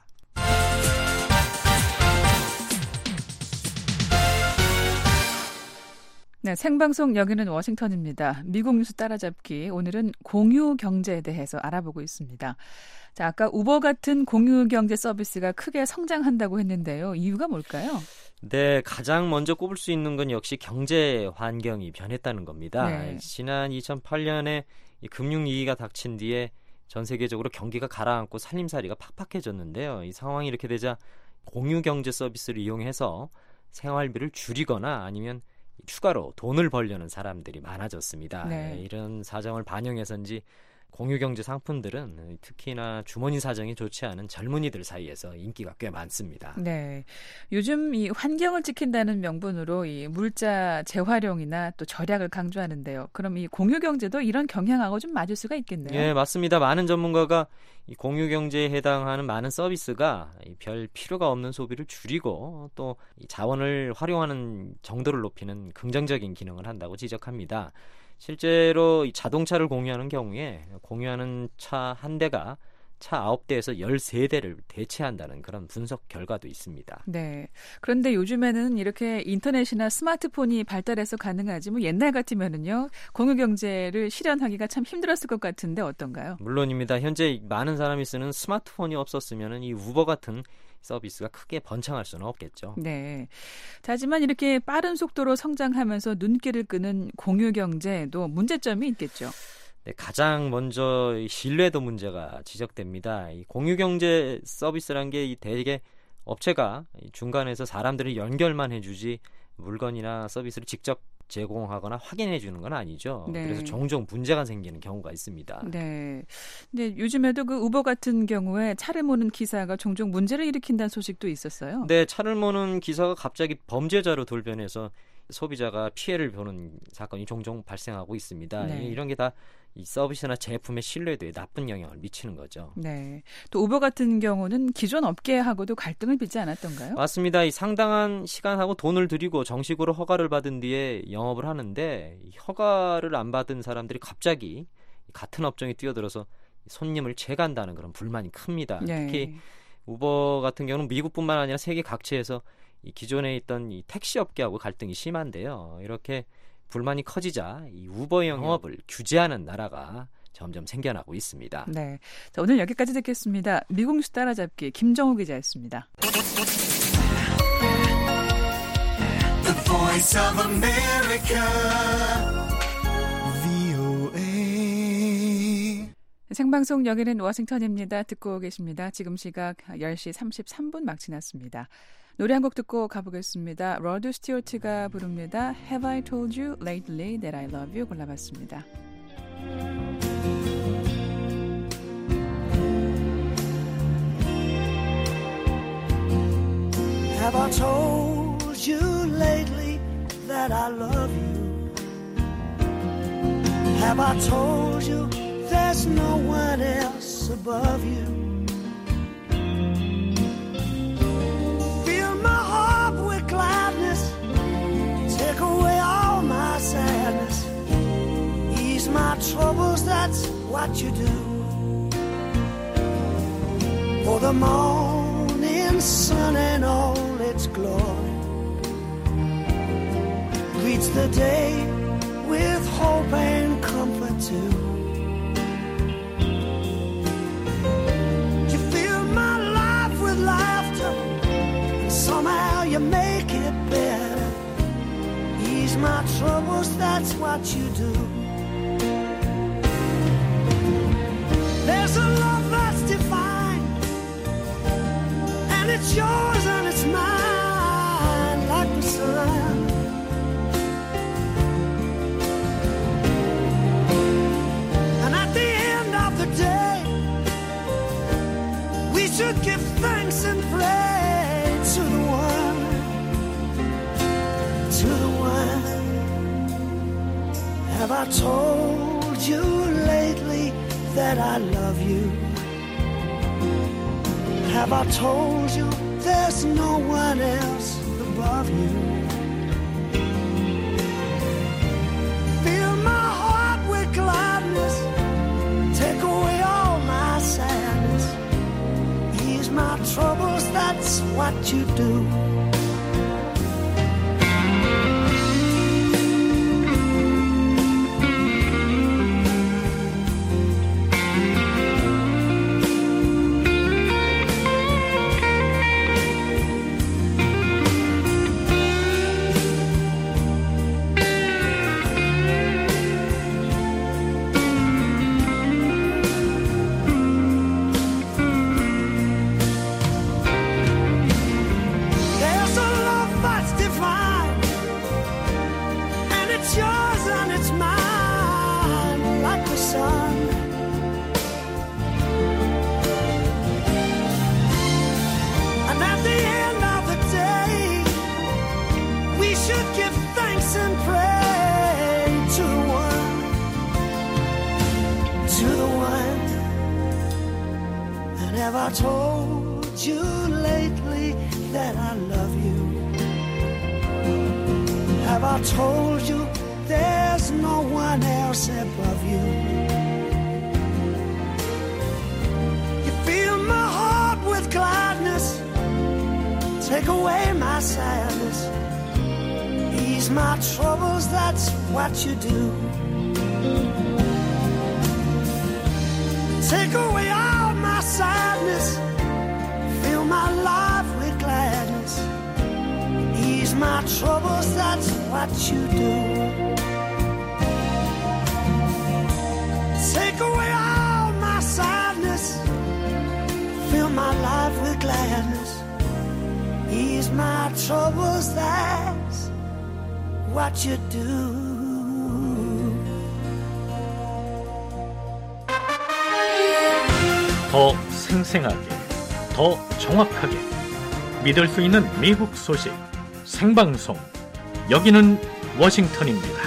네, 생방송 여기는 워싱턴입니다. 미국 뉴스 따라잡기. 오늘은 공유 경제에 대해서 알아보고 있습니다. 자, 아까 우버 같은 공유 경제 서비스가 크게 성장한다고 했는데요. 이유가 뭘까요? 네, 가장 먼저 꼽을 수 있는 건 역시 경제 환경이 변했다는 겁니다. 네. 지난 2008년에 이 금융위기가 닥친 뒤에 전 세계적으로 경기가 가라앉고 살림살이가 팍팍해졌는데요. 이 상황이 이렇게 되자 공유 경제 서비스를 이용해서 생활비를 줄이거나 아니면 추가로 돈을 벌려는 사람들이 많아졌습니다. 네. 이런 사정을 반영해서인지 공유경제 상품들은 특히나 주머니 사정이 좋지 않은 젊은이들 사이에서 인기가 꽤 많습니다. 네, 요즘 이 환경을 지킨다는 명분으로 이 물자 재활용이나 또 절약을 강조하는데요. 그럼 이 공유경제도 이런 경향하고 좀 맞을 수가 있겠네요. 네, 맞습니다. 많은 전문가가 이 공유경제에 해당하는 많은 서비스가 별 필요가 없는 소비를 줄이고 또 이 자원을 활용하는 정도를 높이는 긍정적인 기능을 한다고 지적합니다. 실제로 이 자동차를 공유하는 경우에 공유하는 차 한 대가 차 9대에서 13대를 대체한다는 그런 분석 결과도 있습니다. 네. 그런데 요즘에는 이렇게 인터넷이나 스마트폰이 발달해서 가능하지 뭐 옛날 같으면은요. 공유 경제를 실현하기가 참 힘들었을 것 같은데 어떤가요? 물론입니다. 현재 많은 사람이 쓰는 스마트폰이 없었으면 이 우버 같은 서비스가 크게 번창할 수는 없겠죠. 네. 하지만 이렇게 빠른 속도로 성장하면서 눈길을 끄는 공유 경제에도 문제점이 있겠죠. 네, 가장 먼저 신뢰도 문제가 지적됩니다. 이 공유경제 서비스란 게 대개 업체가 중간에서 사람들을 연결만 해주지 물건이나 서비스를 직접 제공하거나 확인해 주는 건 아니죠. 네. 그래서 종종 문제가 생기는 경우가 있습니다. 네. 근데 요즘에도 그 우버 같은 경우에 차를 모는 기사가 종종 문제를 일으킨다는 소식도 있었어요. 네, 차를 모는 기사가 갑자기 범죄자로 돌변해서 소비자가 피해를 보는 사건이 종종 발생하고 있습니다. 네. 이런 게 다 이 서비스나 제품의 신뢰도에 나쁜 영향을 미치는 거죠. 네. 또 우버 같은 경우는 기존 업계하고도 갈등을 빚지 않았던가요? 맞습니다. 이 상당한 시간하고 돈을 들이고 정식으로 허가를 받은 뒤에 영업을 하는데 이 허가를 안 받은 사람들이 갑자기 같은 업종에 뛰어들어서 손님을 채간다는 그런 불만이 큽니다. 네. 특히 우버 같은 경우는 미국뿐만 아니라 세계 각지에서 이 기존에 있던 이 택시 업계하고 갈등이 심한데요. 이렇게 불만이 커지자 이 우버 영업을 규제하는 나라가 점점 생겨나고 있습니다. 네. 자, 오늘 여기까지 듣겠습니다. 미국 뉴스 따라잡기 김정우 기자였습니다. The Voice of America, VOA. 생방송 여기는 워싱턴입니다. 듣고 계십니다. 지금 시각 10시 33분 막 지났습니다. 노래 한 곡 듣고 가보겠습니다. 로드 스튜어트가 부릅니다. Have I told you lately that I love you 골라봤습니다. Have I told you lately that I love you? Have I told you there's no one else above you? Fill my heart with gladness, take away all my sadness, ease my troubles, that's what you do. For the morning sun and all its glory greets the day with hope and comfort too. You fill my life with laughter, and somehow you make it better. Ease my troubles, that's what you do. There's a love that's divine, and it's yours and it's mine like the sun. And at the end of the day, we should give thanks and pray to the one, to the one. Have I told you lately that I love you? Have I told you there's no one else above you? Fill my heart with gladness, take away all my sadness, ease my troubles, that's what you do. Have I told you lately that I love you? Have I told you there's no one else above you? You fill my heart with gladness, take away my sadness, ease my troubles, that's what you do. Take away all my sadness, fill my life with gladness, ease my troubles, that's what you do. Take away all my sadness, fill my life with gladness, ease my troubles, that's what you do. 더 생생하게, 더 정확하게 믿을 수 있는 미국 소식 생방송. 여기는 워싱턴입니다.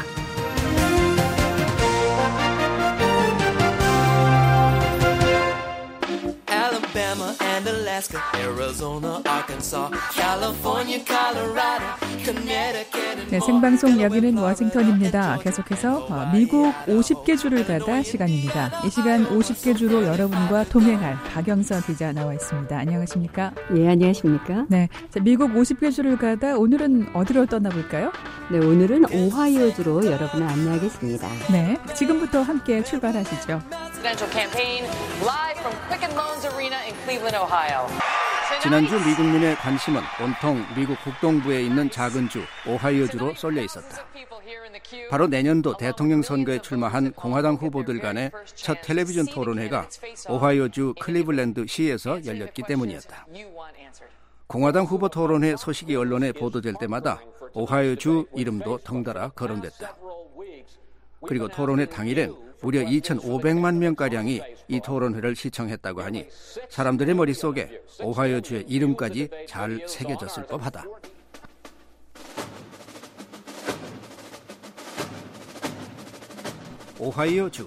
Alabama and Alaska, Arizona, Arkansas, California, Colorado, Connecticut. 네, 생방송 여기는 워싱턴입니다. 계속해서 미국 50개 주를 가다 시간입니다. 이 시간 50개 주로 여러분과 동행할 박영서 기자 나와 있습니다. 안녕하십니까? 예, 안녕하십니까? 네, 자, 미국 50개 주를 가다 오늘은 어디로 떠나볼까요? 네, 오늘은 오하이오주로 여러분을 안내하겠습니다. 네, 지금부터 함께 출발하시죠. 지난주 미국민의 관심은 온통 미국 북동부에 있는 작은 주 오하이오주로 쏠려 있었다. 바로 내년도 대통령 선거에 출마한 공화당 후보들 간의 첫 텔레비전 토론회가 오하이오주 클리블랜드 시에서 열렸기 때문이었다. 공화당 후보 토론회 소식이 언론에 보도될 때마다 오하이오주 이름도 덩달아 거론됐다. 그리고 토론회 당일엔 무려 2,500만 명가량이 이 토론회를 시청했다고 하니 사람들의 머릿속에 오하이오주의 이름까지 잘 새겨졌을 법하다. 오하이오주.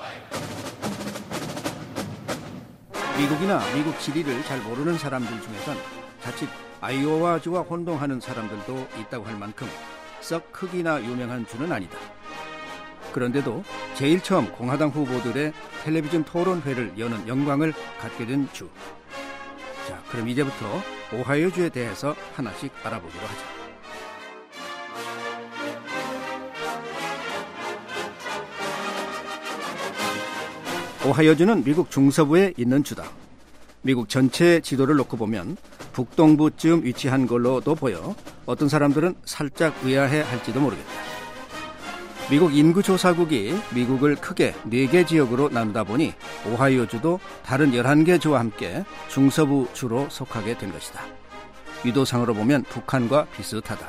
미국이나 미국 지리를 잘 모르는 사람들 중에선 자칫 아이오와주와 혼동하는 사람들도 있다고 할 만큼 썩 크기나 유명한 주는 아니다. 그런데도 제일 처음 공화당 후보들의 텔레비전 토론회를 여는 영광을 갖게 된 주. 자, 그럼 이제부터 오하이오주에 대해서 하나씩 알아보기로 하자. 오하이오주는 미국 중서부에 있는 주다. 미국 전체 지도를 놓고 보면 북동부쯤 위치한 걸로도 보여 어떤 사람들은 살짝 의아해 할지도 모르겠다. 미국 인구조사국이 미국을 크게 4개 지역으로 나누다 보니 오하이오주도 다른 11개 주와 함께 중서부 주로 속하게 된 것이다. 유도상으로 보면 북한과 비슷하다.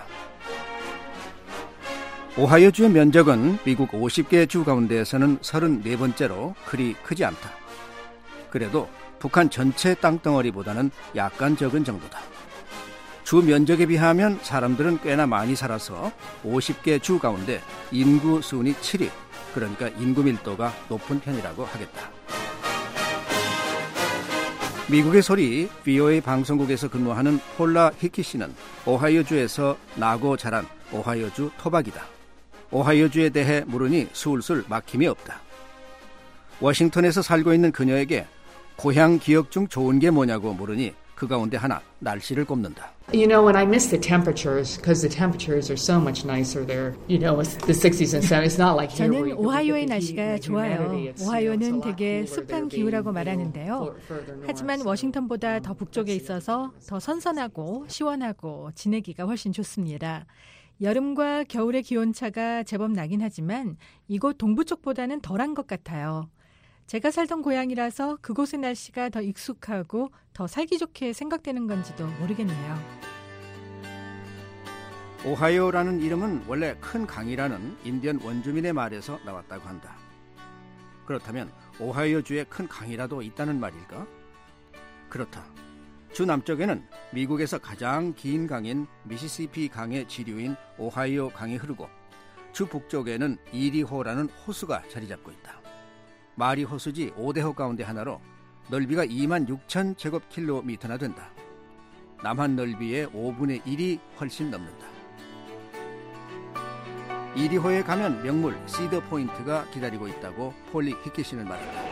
오하이오주의 면적은 미국 50개 주 가운데에서는 34번째로 그리 크지 않다. 그래도 북한 전체 땅덩어리보다는 약간 적은 정도다. 주 면적에 비하면 사람들은 꽤나 많이 살아서 50개 주 가운데 인구 순위 7위, 그러니까 인구 밀도가 높은 편이라고 하겠다. 미국의 소리 VOA 방송국에서 근무하는 폴라 히키 씨는 오하이오주에서 나고 자란 오하이오주 토박이다. 오하이오주에 대해 물으니 술술 막힘이 없다. 워싱턴에서 살고 있는 그녀에게 고향 기억 중 좋은 게 뭐냐고 물으니 그 가운데 하나, 날씨를 꼽는다. You know, and I miss the temperatures because the temperatures are so much nicer there. You know, it's the 60s and 70s. It's not like here. 저는 오하이오의 날씨가 좋아요. 오하이오는 되게 습한 기후라고 말하는데요. 하지만 워싱턴보다 더 북쪽에 있어서 더 선선하고 시원하고 지내기가 훨씬 좋습니다. 여름과 겨울의 기온차가 제법 나긴 하지만 이곳 동부 쪽보다는 덜한 것 같아요. 제가 살던 고향이라서 그곳의 날씨가 더 익숙하고 더 살기 좋게 생각되는 건지도 모르겠네요. 오하이오라는 이름은 원래 큰 강이라는 인디언 원주민의 말에서 나왔다고 한다. 그렇다면 오하이오주에 큰 강이라도 있다는 말일까? 그렇다. 주 남쪽에는 미국에서 가장 긴 강인 미시시피 강의 지류인 오하이오 강이 흐르고 주 북쪽에는 이리호라는 호수가 자리 잡고 있다. 마리 호수지 5대호 가운데 하나로 넓이가 26,000제곱킬로미터나 된다. 남한 넓이의 5분의 1이 훨씬 넘는다. 이리호에 가면 명물 시더 포인트가 기다리고 있다고 폴리 히키 씨는 말한다.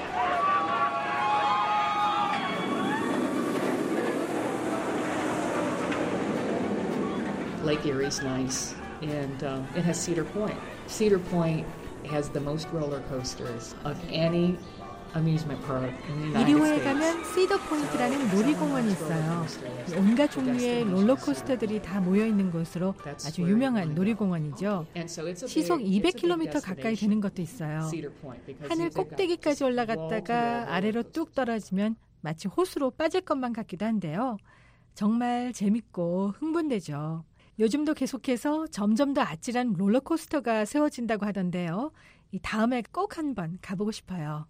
Lake Erie's nice, and it has Cedar Point. Cedar Point has the most roller coasters of any amusement park in the United 이리호에 States. 가면 시더 포인트라는 놀이공원이 있어요. 온갖 종류의 롤러코스터들이 다 모여있는 곳으로 아주 유명한 놀이공원이죠. 시속 200km 가까이 되는 것도 있어요. 하늘 꼭대기까지 올라갔다가 아래로 뚝 떨어지면 마치 호수로 빠질 것만 같기도 한데요. 정말 재밌고 흥분되죠. 요즘도 계속해서 점점 더 아찔한 롤러코스터가 세워진다고 하던데요. 이 다음에 꼭 한번 가보고 싶어요.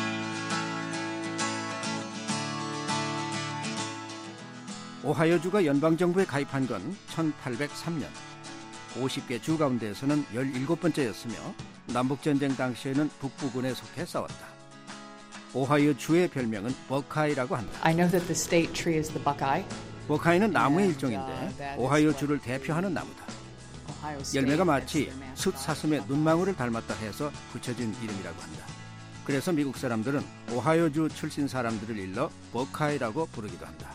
오하이오주가 연방정부에 가입한 건 1803년. 50개 주 가운데에서는 17번째였으며 남북전쟁 당시에는 북부군에 속해 싸웠다. 오하이오주의 별명은 버카이라고 한다. I know that the state tree is the buckeye. 버카이는 나무의 일종인데 오하이오주를 대표하는 나무다. 열매가 마치 숫사슴의 눈망울을 닮았다 해서 붙여진 이름이라고 한다. 그래서 미국 사람들은 오하이오주 출신 사람들을 일러 버카이라고 부르기도 한다.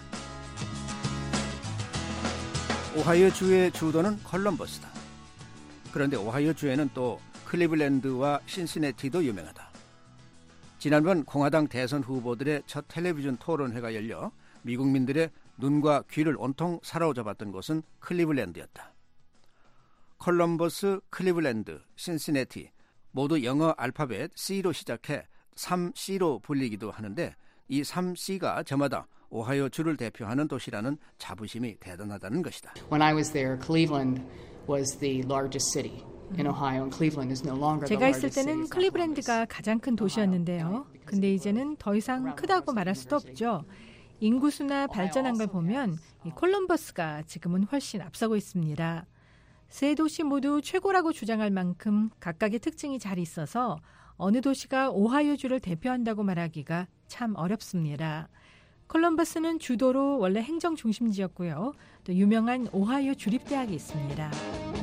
오하이오주의 주도는 컬럼버스다. 그런데 오하이오주에는 또 클리블랜드와 신시내티도 유명하다. 지난번 공화당 대선 후보들의 첫 텔레비전 토론회가 열려 미국민들의 눈과 귀를 온통 사로잡았던 곳은 클리블랜드였다. 컬럼버스, 클리블랜드, 신시내티 모두 영어 알파벳 C로 시작해 3C로 불리기도 하는데 이 3C가 저마다 오하이오주를 대표하는 도시라는 자부심이 대단하다는 것이다. When I was there, Cleveland was the largest city in Ohio, and Cleveland is no longer the 제가 있을 largest city. 때는 클리브랜드가 가장 큰 도시였는데요. 근데 이제는 더 이상 크다고 말할 수도 없죠. 인구수나 발전한 걸 보면 이 콜럼버스가 지금은 훨씬 앞서고 있습니다. 세 도시 모두 최고라고 주장할 만큼 각각의 특징이 잘 있어서 어느 도시가 오하이오주를 대표한다고 말하기가 참 어렵습니다. 콜럼버스는 주도로 원래 행정 중심지였고요. 또 유명한 오하이오 주립대학이 있습니다.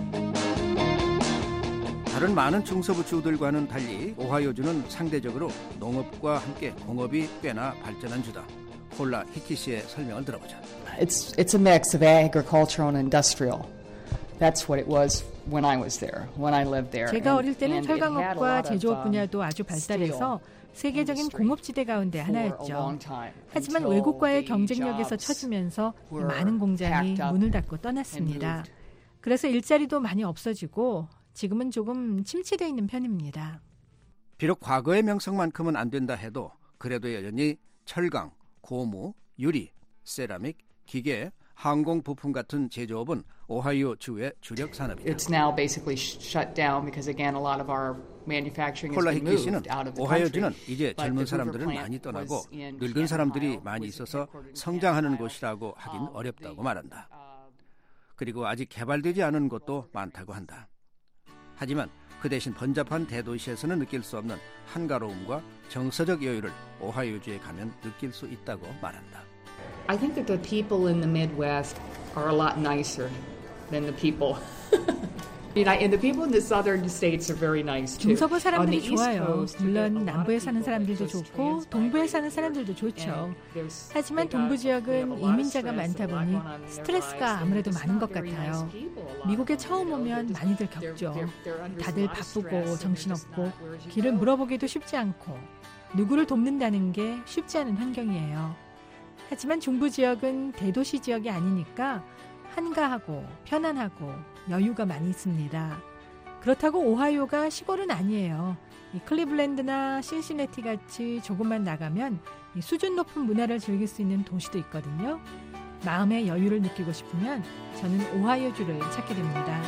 다른 많은 중서부 주들과는 달리 오하이오주는 상대적으로 농업과 함께 공업이 꽤나 발전한 주다. 폴라 히키 씨의 설명을 들어보자. It's a mix of agricultural and industrial. That's what it was when I was there, when I lived there. 제가 어릴 때는 철강업과 제조업 분야도 아주 발달해서 세계적인 공업지대 가운데 하나였죠. 하지만 외국과의 경쟁력에서 처지면서 많은 공장이 문을 닫고 떠났습니다. 그래서 일자리도 많이 없어지고 지금은 조금 침체되어 있는 편입니다. 비록 과거의 명성만큼은 안 된다 해도 그래도 여전히 철강, 고무, 유리, 세라믹, 기계, 항공 부품 같은 제조업은 오하이오 주의 주력 산업이다. It's now basically shut down because again a lot of our manufacturing has been moved out of the country. 오하이오주는 이제 젊은 사람들은 많이 떠나고 늙은 사람들이 많이 있어서 성장하는 곳이라고 하긴 어렵다고 말한다. 그리고 아직 개발되지 않은 곳도 많다고 한다. 하지만 그 대신 번잡한 대도시에서는 느낄 수 없는 한가로움과 정서적 여유를 오하이오주에 가면 느낄 수 있다고 말한다. I think that the people in the Midwest are a lot nicer than the people. And the people in the southern states are very nice too. 중서부 사람들이 좋아요. 물론 남부에 사는 사람들도 좋고 동부에 사는 사람들도 좋죠. 하지만 동부 지역은 이민자가 많다 보니 스트레스가 아무래도 많은 것 같아요. 미국에 처음 오면 많이들 겪죠. 다들 바쁘고 정신없고 길을 물어보기도 쉽지 않고 누구를 돕는다는 게 쉽지 않은 환경이에요. 하지만 중부 지역은 대도시 지역이 아니니까 한가하고 편안하고 여유가 많이 있습니다. 그렇다고 오하이오가 시골은 아니에요. 이 클리블랜드나 신시내티 같이 조금만 나가면 이 수준 높은 문화를 즐길 수 있는 도시도 있거든요. 마음의 여유를 느끼고 싶으면 저는 오하이오주를 찾게 됩니다.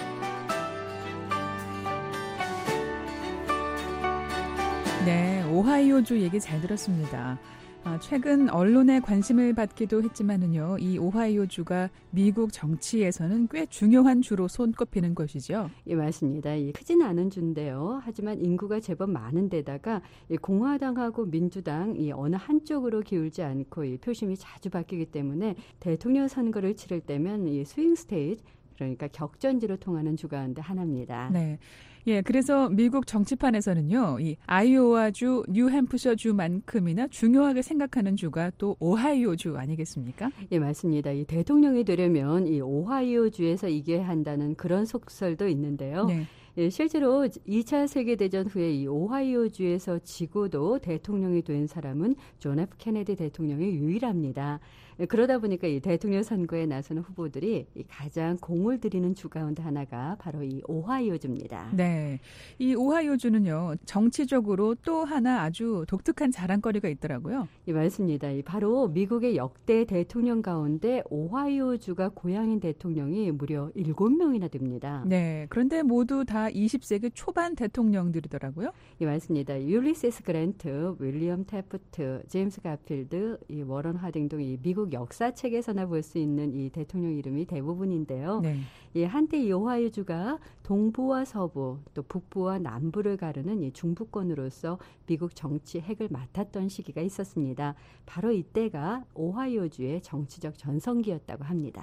네, 오하이오주 얘기 잘 들었습니다. 최근 언론의 관심을 받기도 했지만은요, 이 오하이오주가 미국 정치에서는 꽤 중요한 주로 손꼽히는 것이죠. 예, 맞습니다. 크진 않은 주인데요. 하지만 인구가 제법 많은 데다가 공화당하고 민주당 어느 한쪽으로 기울지 않고 표심이 자주 바뀌기 때문에 대통령 선거를 치를 때면 스윙 스테이트, 그러니까 격전지로 통하는 주 가운데 하나입니다. 네. 예, 그래서 미국 정치판에서는요, 이 아이오와주, 뉴햄프셔주만큼이나 중요하게 생각하는 주가 또 오하이오주 아니겠습니까? 예, 맞습니다. 이 대통령이 되려면 이 오하이오주에서 이겨야 한다는 그런 속설도 있는데요. 네. 예, 실제로 2차 세계대전 후에 이 오하이오주에서 지고도 대통령이 된 사람은 존 F 케네디 대통령이 유일합니다. 그러다 보니까 이 대통령 선거에 나서는 후보들이 가장 공을 들이는 주 가운데 하나가 바로 이 오하이오주입니다. 네, 이 오하이오주는요, 정치적으로 또 하나 아주 독특한 자랑거리가 있더라고요. 예, 맞습니다. 바로 미국의 역대 대통령 가운데 오하이오주가 고향인 대통령이 무려 7명이나 됩니다. 네, 그런데 모두 다 20세기 초반 대통령들이더라고요. 예, 맞습니다. 율리세스 그랜트, 윌리엄 태프트, 제임스 가필드, 이 워런 하딩 등 이 미국 역사책에서나 볼 수 있는 이 대통령 이름이 대부분인데요. 네. 예, 한때 이 오하이오주가 동부와 서부, 또 북부와 남부를 가르는 이 중부권으로서 미국 정치 핵을 맡았던 시기가 있었습니다. 바로 이때가 오하이오주의 정치적 전성기였다고 합니다.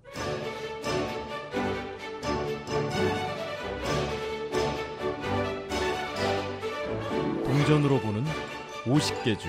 동전으로 보는 50개 주.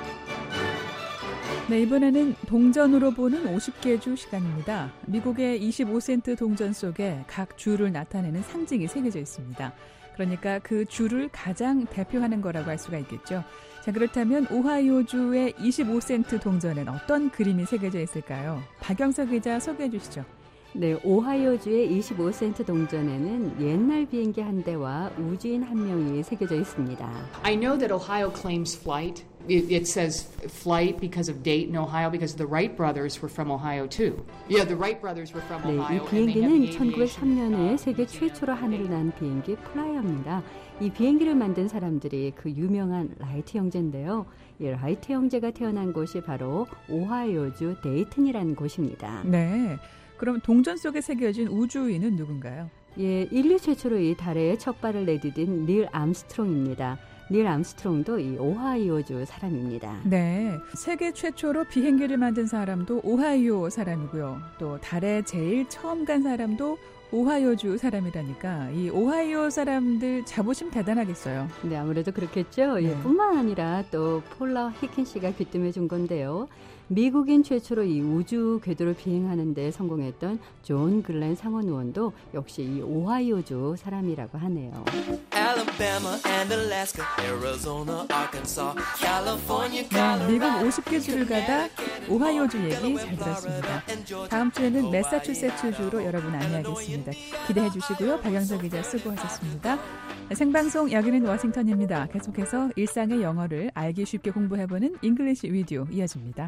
네, 이번에는 동전으로 보는 50개 주 시간입니다. 미국의 25센트 동전 속에 각 주를 나타내는 상징이 새겨져 있습니다. 그러니까 그 주를 가장 대표하는 거라고 할 수가 있겠죠. 자, 그렇다면 오하이오주의 25센트 동전엔 어떤 그림이 새겨져 있을까요? 박영석 기자 소개해 주시죠. 네, 오하이오주의 25센트 동전에는 옛날 비행기 한 대와 우주인 한 명이 새겨져 있습니다. I know that Ohio claims flight. It says flight because of Dayton, Ohio, because the Wright brothers were from Ohio too. Yeah, the Wright brothers were from Ohio. 이 비행기는 1903년에 세계 최초로 하늘을 난 비행기 플라이어입니다. 이 비행기를 만든 사람들이 그 유명한 라이트 형제인데요. 이 라이트 형제가 태어난 곳이 바로 오하이오주 데이튼이라는 곳입니다. 네. 그럼 동전 속에 새겨진 우주인은 누군가요? 예, 인류 최초로 이 달에 첫 발을 내디딘 닐 암스트롱입니다. 닐 암스트롱도 이 오하이오주 사람입니다. 네, 세계 최초로 비행기를 만든 사람도 오하이오 사람이고요. 또 달에 제일 처음 간 사람도 오하이오주 사람이라니까 이 오하이오 사람들 자부심 대단하겠어요. 네, 아무래도 그렇겠죠. 네. 예, 뿐만 아니라 또 폴라 히킨 씨가 귀뜸해 준 건데요. 미국인 최초로 이 우주 궤도를 비행하는 데 성공했던 존 글렌 상원 의원도 역시 이 오하이오주 사람이라고 하네요. Alabama and Alaska, Arizona, Arkansas, California, 네, 미국 50개 주를 가다 오하이오주 얘기 잘 들었습니다. 다음 주에는 매사추세츠주로 여러분 안내하겠습니다. 기대해 주시고요. 박영석 기자 수고하셨습니다. 생방송 여기는 워싱턴입니다. 계속해서 일상의 영어를 알기 쉽게 공부해보는 잉글리시 위디오 이어집니다.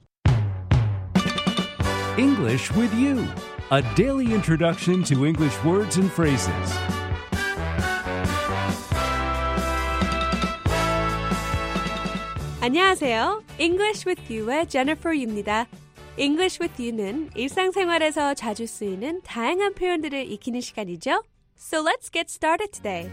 English with you, a daily introduction to English words and phrases. 안녕하세요. English with You의 Jennifer Yu입니다. English with You는 일상생활에서 자주 쓰이는 다양한 표현들을 익히는 시간이죠. So let's get started today.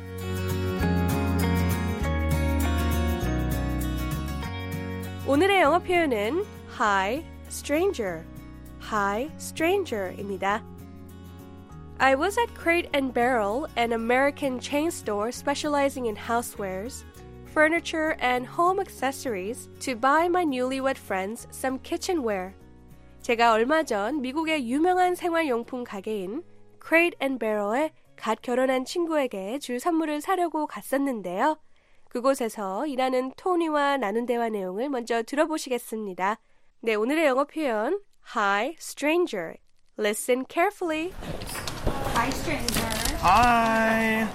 오늘의 영어 표현은 Hi, stranger. Hi, stranger입니다. I was at Crate and Barrel, an American chain store specializing in housewares, furniture, and home accessories to buy my newlywed friends some kitchenware. 제가 얼마 전 미국의 유명한 생활용품 가게인 Crate and Barrel에 갓 결혼한 친구에게 줄 선물을 사려고 갔었는데요. 그곳에서 일하는 토니와 나눈 대화 내용을 먼저 들어보시겠습니다. 네, 오늘의 영어 표현 Hi, stranger. Listen carefully. Hi, stranger. Hi.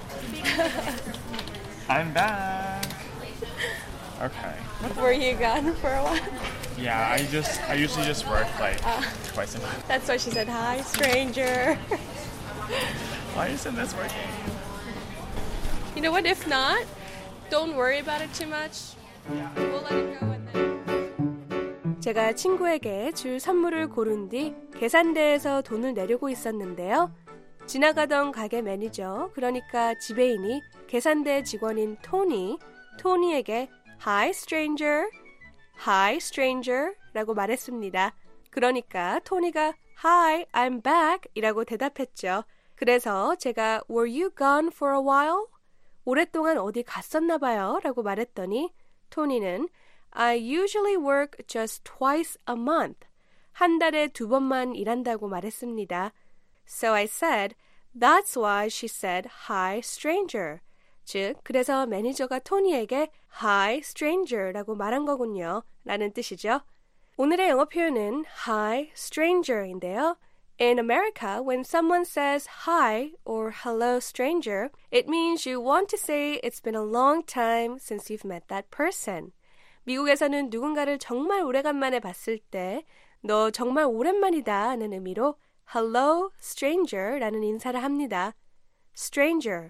I'm back. Okay. Were you gone for a while? Yeah, I usually just work like twice a month. That's why she said hi, stranger. Why isn't this working? You know what? If not, don't worry about it too much. We'll let it go and then. 제가 친구에게 줄 선물을 고른 뒤 계산대에서 돈을 내려고 있었는데요. 지나가던 가게 매니저, 그러니까 지배인이 계산대 직원인 토니에게 Hi, stranger. Hi, stranger 라고 말했습니다. 그러니까 토니가 Hi, I'm back 이라고 대답했죠. 그래서 제가 Were you gone for a while? 오랫동안 어디 갔었나 봐요 라고 말했더니 토니는 I usually work just twice a month. 한 달에 2번만 일한다고 말했습니다. So I said, that's why she said hi stranger. 즉, 그래서 매니저가 토니에게 hi stranger라고 말한 거군요. 라는 뜻이죠. 오늘의 영어 표현은 hi stranger인데요. In America, when someone says hi or hello stranger, it means you want to say it's been a long time since you've met that person. 미국에서는 누군가를 정말 오래간만에 봤을 때 너 정말 오랜만이다 하는 의미로 hello stranger 라는 인사를 합니다. stranger,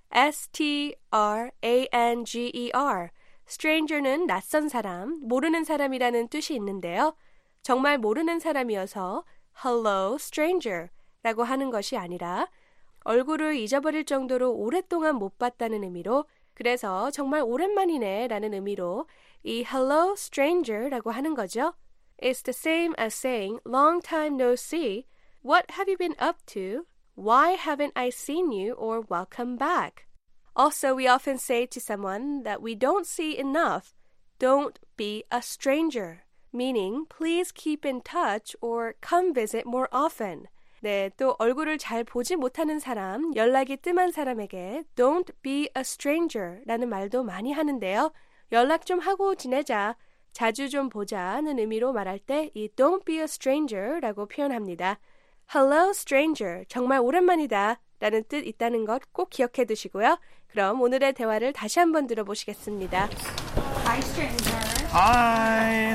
S-T-R-A-N-G-E-R. stranger는 낯선 사람, 모르는 사람이라는 뜻이 있는데요. 정말 모르는 사람이어서 hello stranger 라고 하는 것이 아니라 얼굴을 잊어버릴 정도로 오랫동안 못 봤다는 의미로 그래서 정말 오랜만이네 라는 의미로 이 hello stranger 라고 하는 거죠. It's the same as saying long time no see. What have you been up to? Why haven't I seen you? Or welcome back. Also, we often say to someone that we don't see enough, don't be a stranger. Meaning, please keep in touch or come visit more often. 네, 또 얼굴을 잘 보지 못하는 사람, 연락이 뜸한 사람에게 don't be a stranger 라는 말도 많이 하는데요. 연락 좀 하고 지내자, 자주 좀 보자는 의미로 말할 때 이 don't be a stranger 라고 표현합니다. Hello stranger, 정말 오랜만이다 라는 뜻 있다는 것 꼭 기억해 두시고요. 그럼 오늘의 대화를 다시 한번 들어보시겠습니다. Hi stranger. Hi.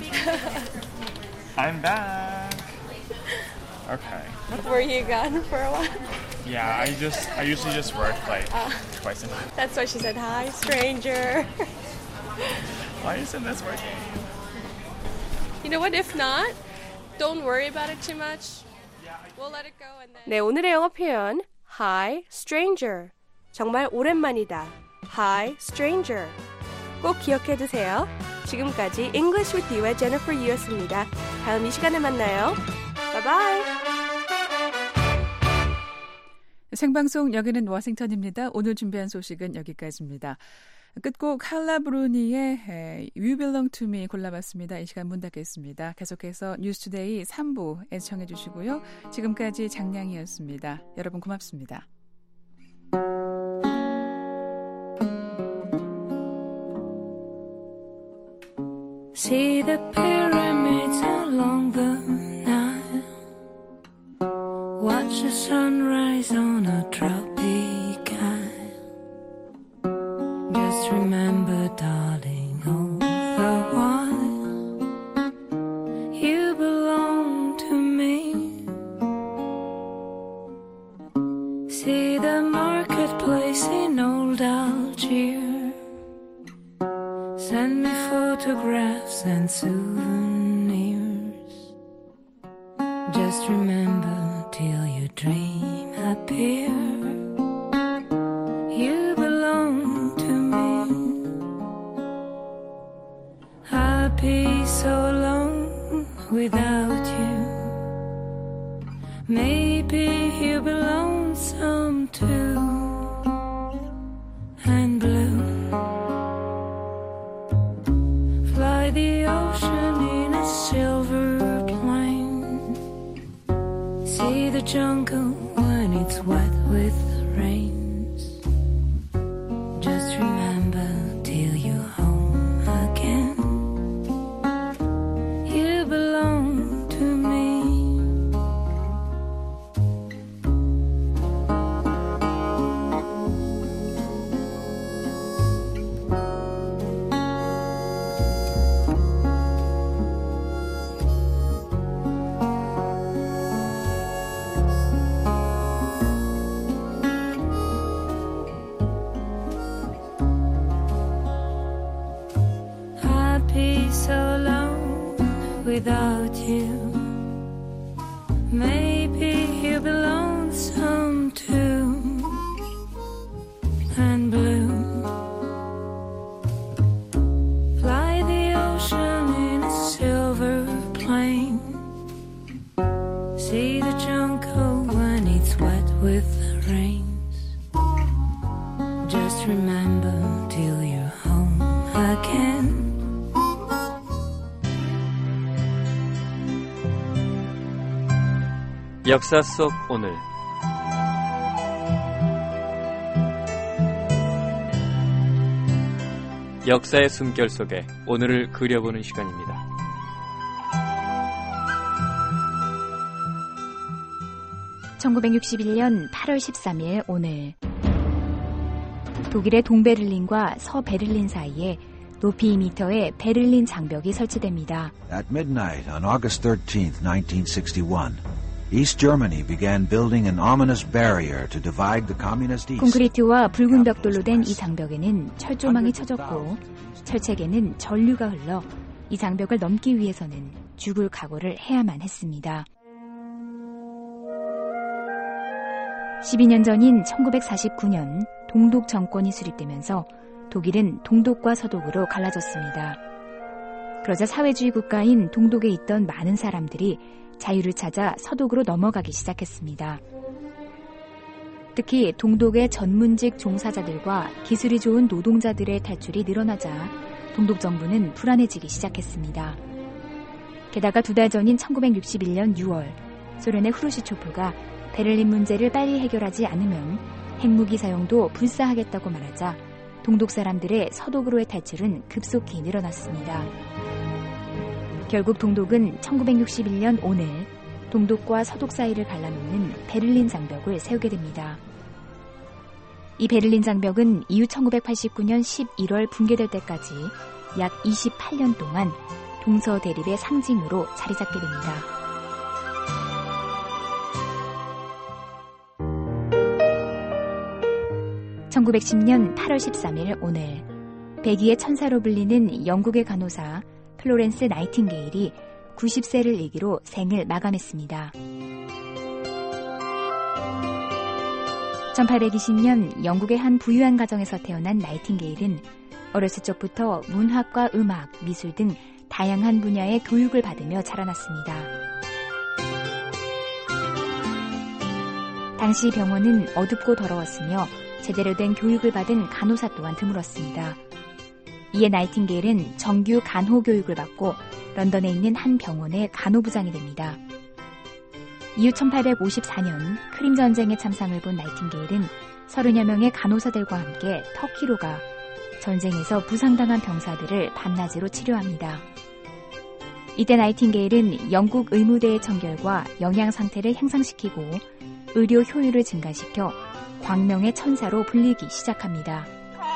I'm back. Okay. Were you gone for a while? Yeah, I usually just work like twice a month. That's why she said hi, stranger. Why isn't this working? You know what? If not, don't worry about it too much. We'll let it go and then. 네, 오늘의 영어 표현 Hi, stranger. 정말 오랜만이다. Hi, stranger. 꼭 기억해 두세요. 지금까지 English with You의 Jennifer Yu였습니다. 다음 이 시간에 만나요. 바이바이. 생방송 여기는 워싱턴입니다. 오늘 준비한 소식은 여기까지입니다. 끝곡 칼라 브루니의 You Belong to Me 골라봤습니다. 이 시간 문 닫겠습니다. 계속해서 뉴스투데이 3부에 청해 주시고요. 지금까지 장량이었습니다. 여러분 고맙습니다. See the pyramids along the Nile. Watch the sunrise on a tropic isle. Just remember, darling, all the while you belong to me. See the marketplace in old Algiers. Send me photographs and souvenirs. Just remember till your dream appears. I'd be so alone without you. Maybe you'll be lonesome too, and blue. Fly the ocean in a silver plane. See the jungle when it's wet with rains. Just remember till you're home again, you belong to me. Without you, maybe you'll be lonesome too, and blue. Fly the ocean in a silver plane. See the jungle when it's wet with the rains. Just remember till you're home again. 역사 속 오늘. 역사의 숨결 속에 오늘을 그려보는 시간입니다. (1961년 8월 13일) 오늘 독일의 동베를린과 서베를린 사이에 높이 2m의 베를린 장벽이 설치됩니다. At midnight on August 13th, 1961, East Germany began building an ominous barrier to divide the communist East. 콘크리트와 붉은 벽돌로 된 이 장벽에는 철조망이 쳐졌고 철책에는 전류가 흘러 이 장벽을 넘기 위해서는 죽을 각오를 해야만 했습니다. 12년 전인 1949년 동독 정권이 수립되면서 독일은 동독과 서독으로 갈라졌습니다. 그러자 사회주의 국가인 동독에 있던 많은 사람들이 자유를 찾아 서독으로 넘어가기 시작했습니다. 특히 동독의 전문직 종사자들과 기술이 좋은 노동자들의 탈출이 늘어나자 동독 정부는 불안해지기 시작했습니다. 게다가 2달 전인 1961년 6월 소련의 후르시초프가 베를린 문제를 빨리 해결하지 않으면 핵무기 사용도 불사하겠다고 말하자 동독 사람들의 서독으로의 탈출은 급속히 늘어났습니다. 결국 동독은 1961년 오늘 동독과 서독 사이를 갈라놓는 베를린 장벽을 세우게 됩니다. 이 베를린 장벽은 이후 1989년 11월 붕괴될 때까지 약 28년 동안 동서대립의 상징으로 자리 잡게 됩니다. (1910년 8월 13일) 오늘 백의의 천사로 불리는 영국의 간호사 플로렌스 나이팅게일이 90세를 일기로 생을 마감했습니다. 1820년 영국의 한 부유한 가정에서 태어난 나이팅게일은 어렸을 적부터 문학과 음악, 미술 등 다양한 분야의 교육을 받으며 자라났습니다. 당시 병원은 어둡고 더러웠으며 제대로 된 교육을 받은 간호사 또한 드물었습니다. 이에 나이팅게일은 정규 간호 교육을 받고 런던에 있는 한 병원의 간호부장이 됩니다. 이후 1854년 크림 전쟁의 참상을 본 나이팅게일은 30여 명의 간호사들과 함께 터키로 가 전쟁에서 부상당한 병사들을 밤낮으로 치료합니다. 이때 나이팅게일은 영국 의무대의 청결과 영양 상태를 향상시키고 의료 효율을 증가시켜 광명의 천사로 불리기 시작합니다.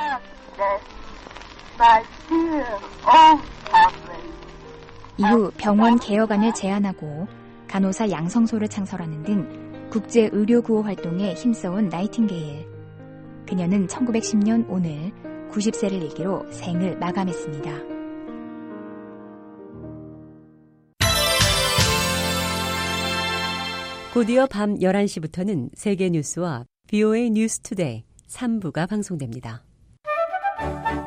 이후 병원 개혁안을 제안하고 간호사 양성소를 창설하는 등 국제 의료 구호 활동에 힘써온 나이팅게일. 그녀는 1910년 오늘 90세를 일기로 생을 마감했습니다. 곧이어 밤 11시부터는 세계 뉴스와 VOA 뉴스 투데이 3부가 방송됩니다.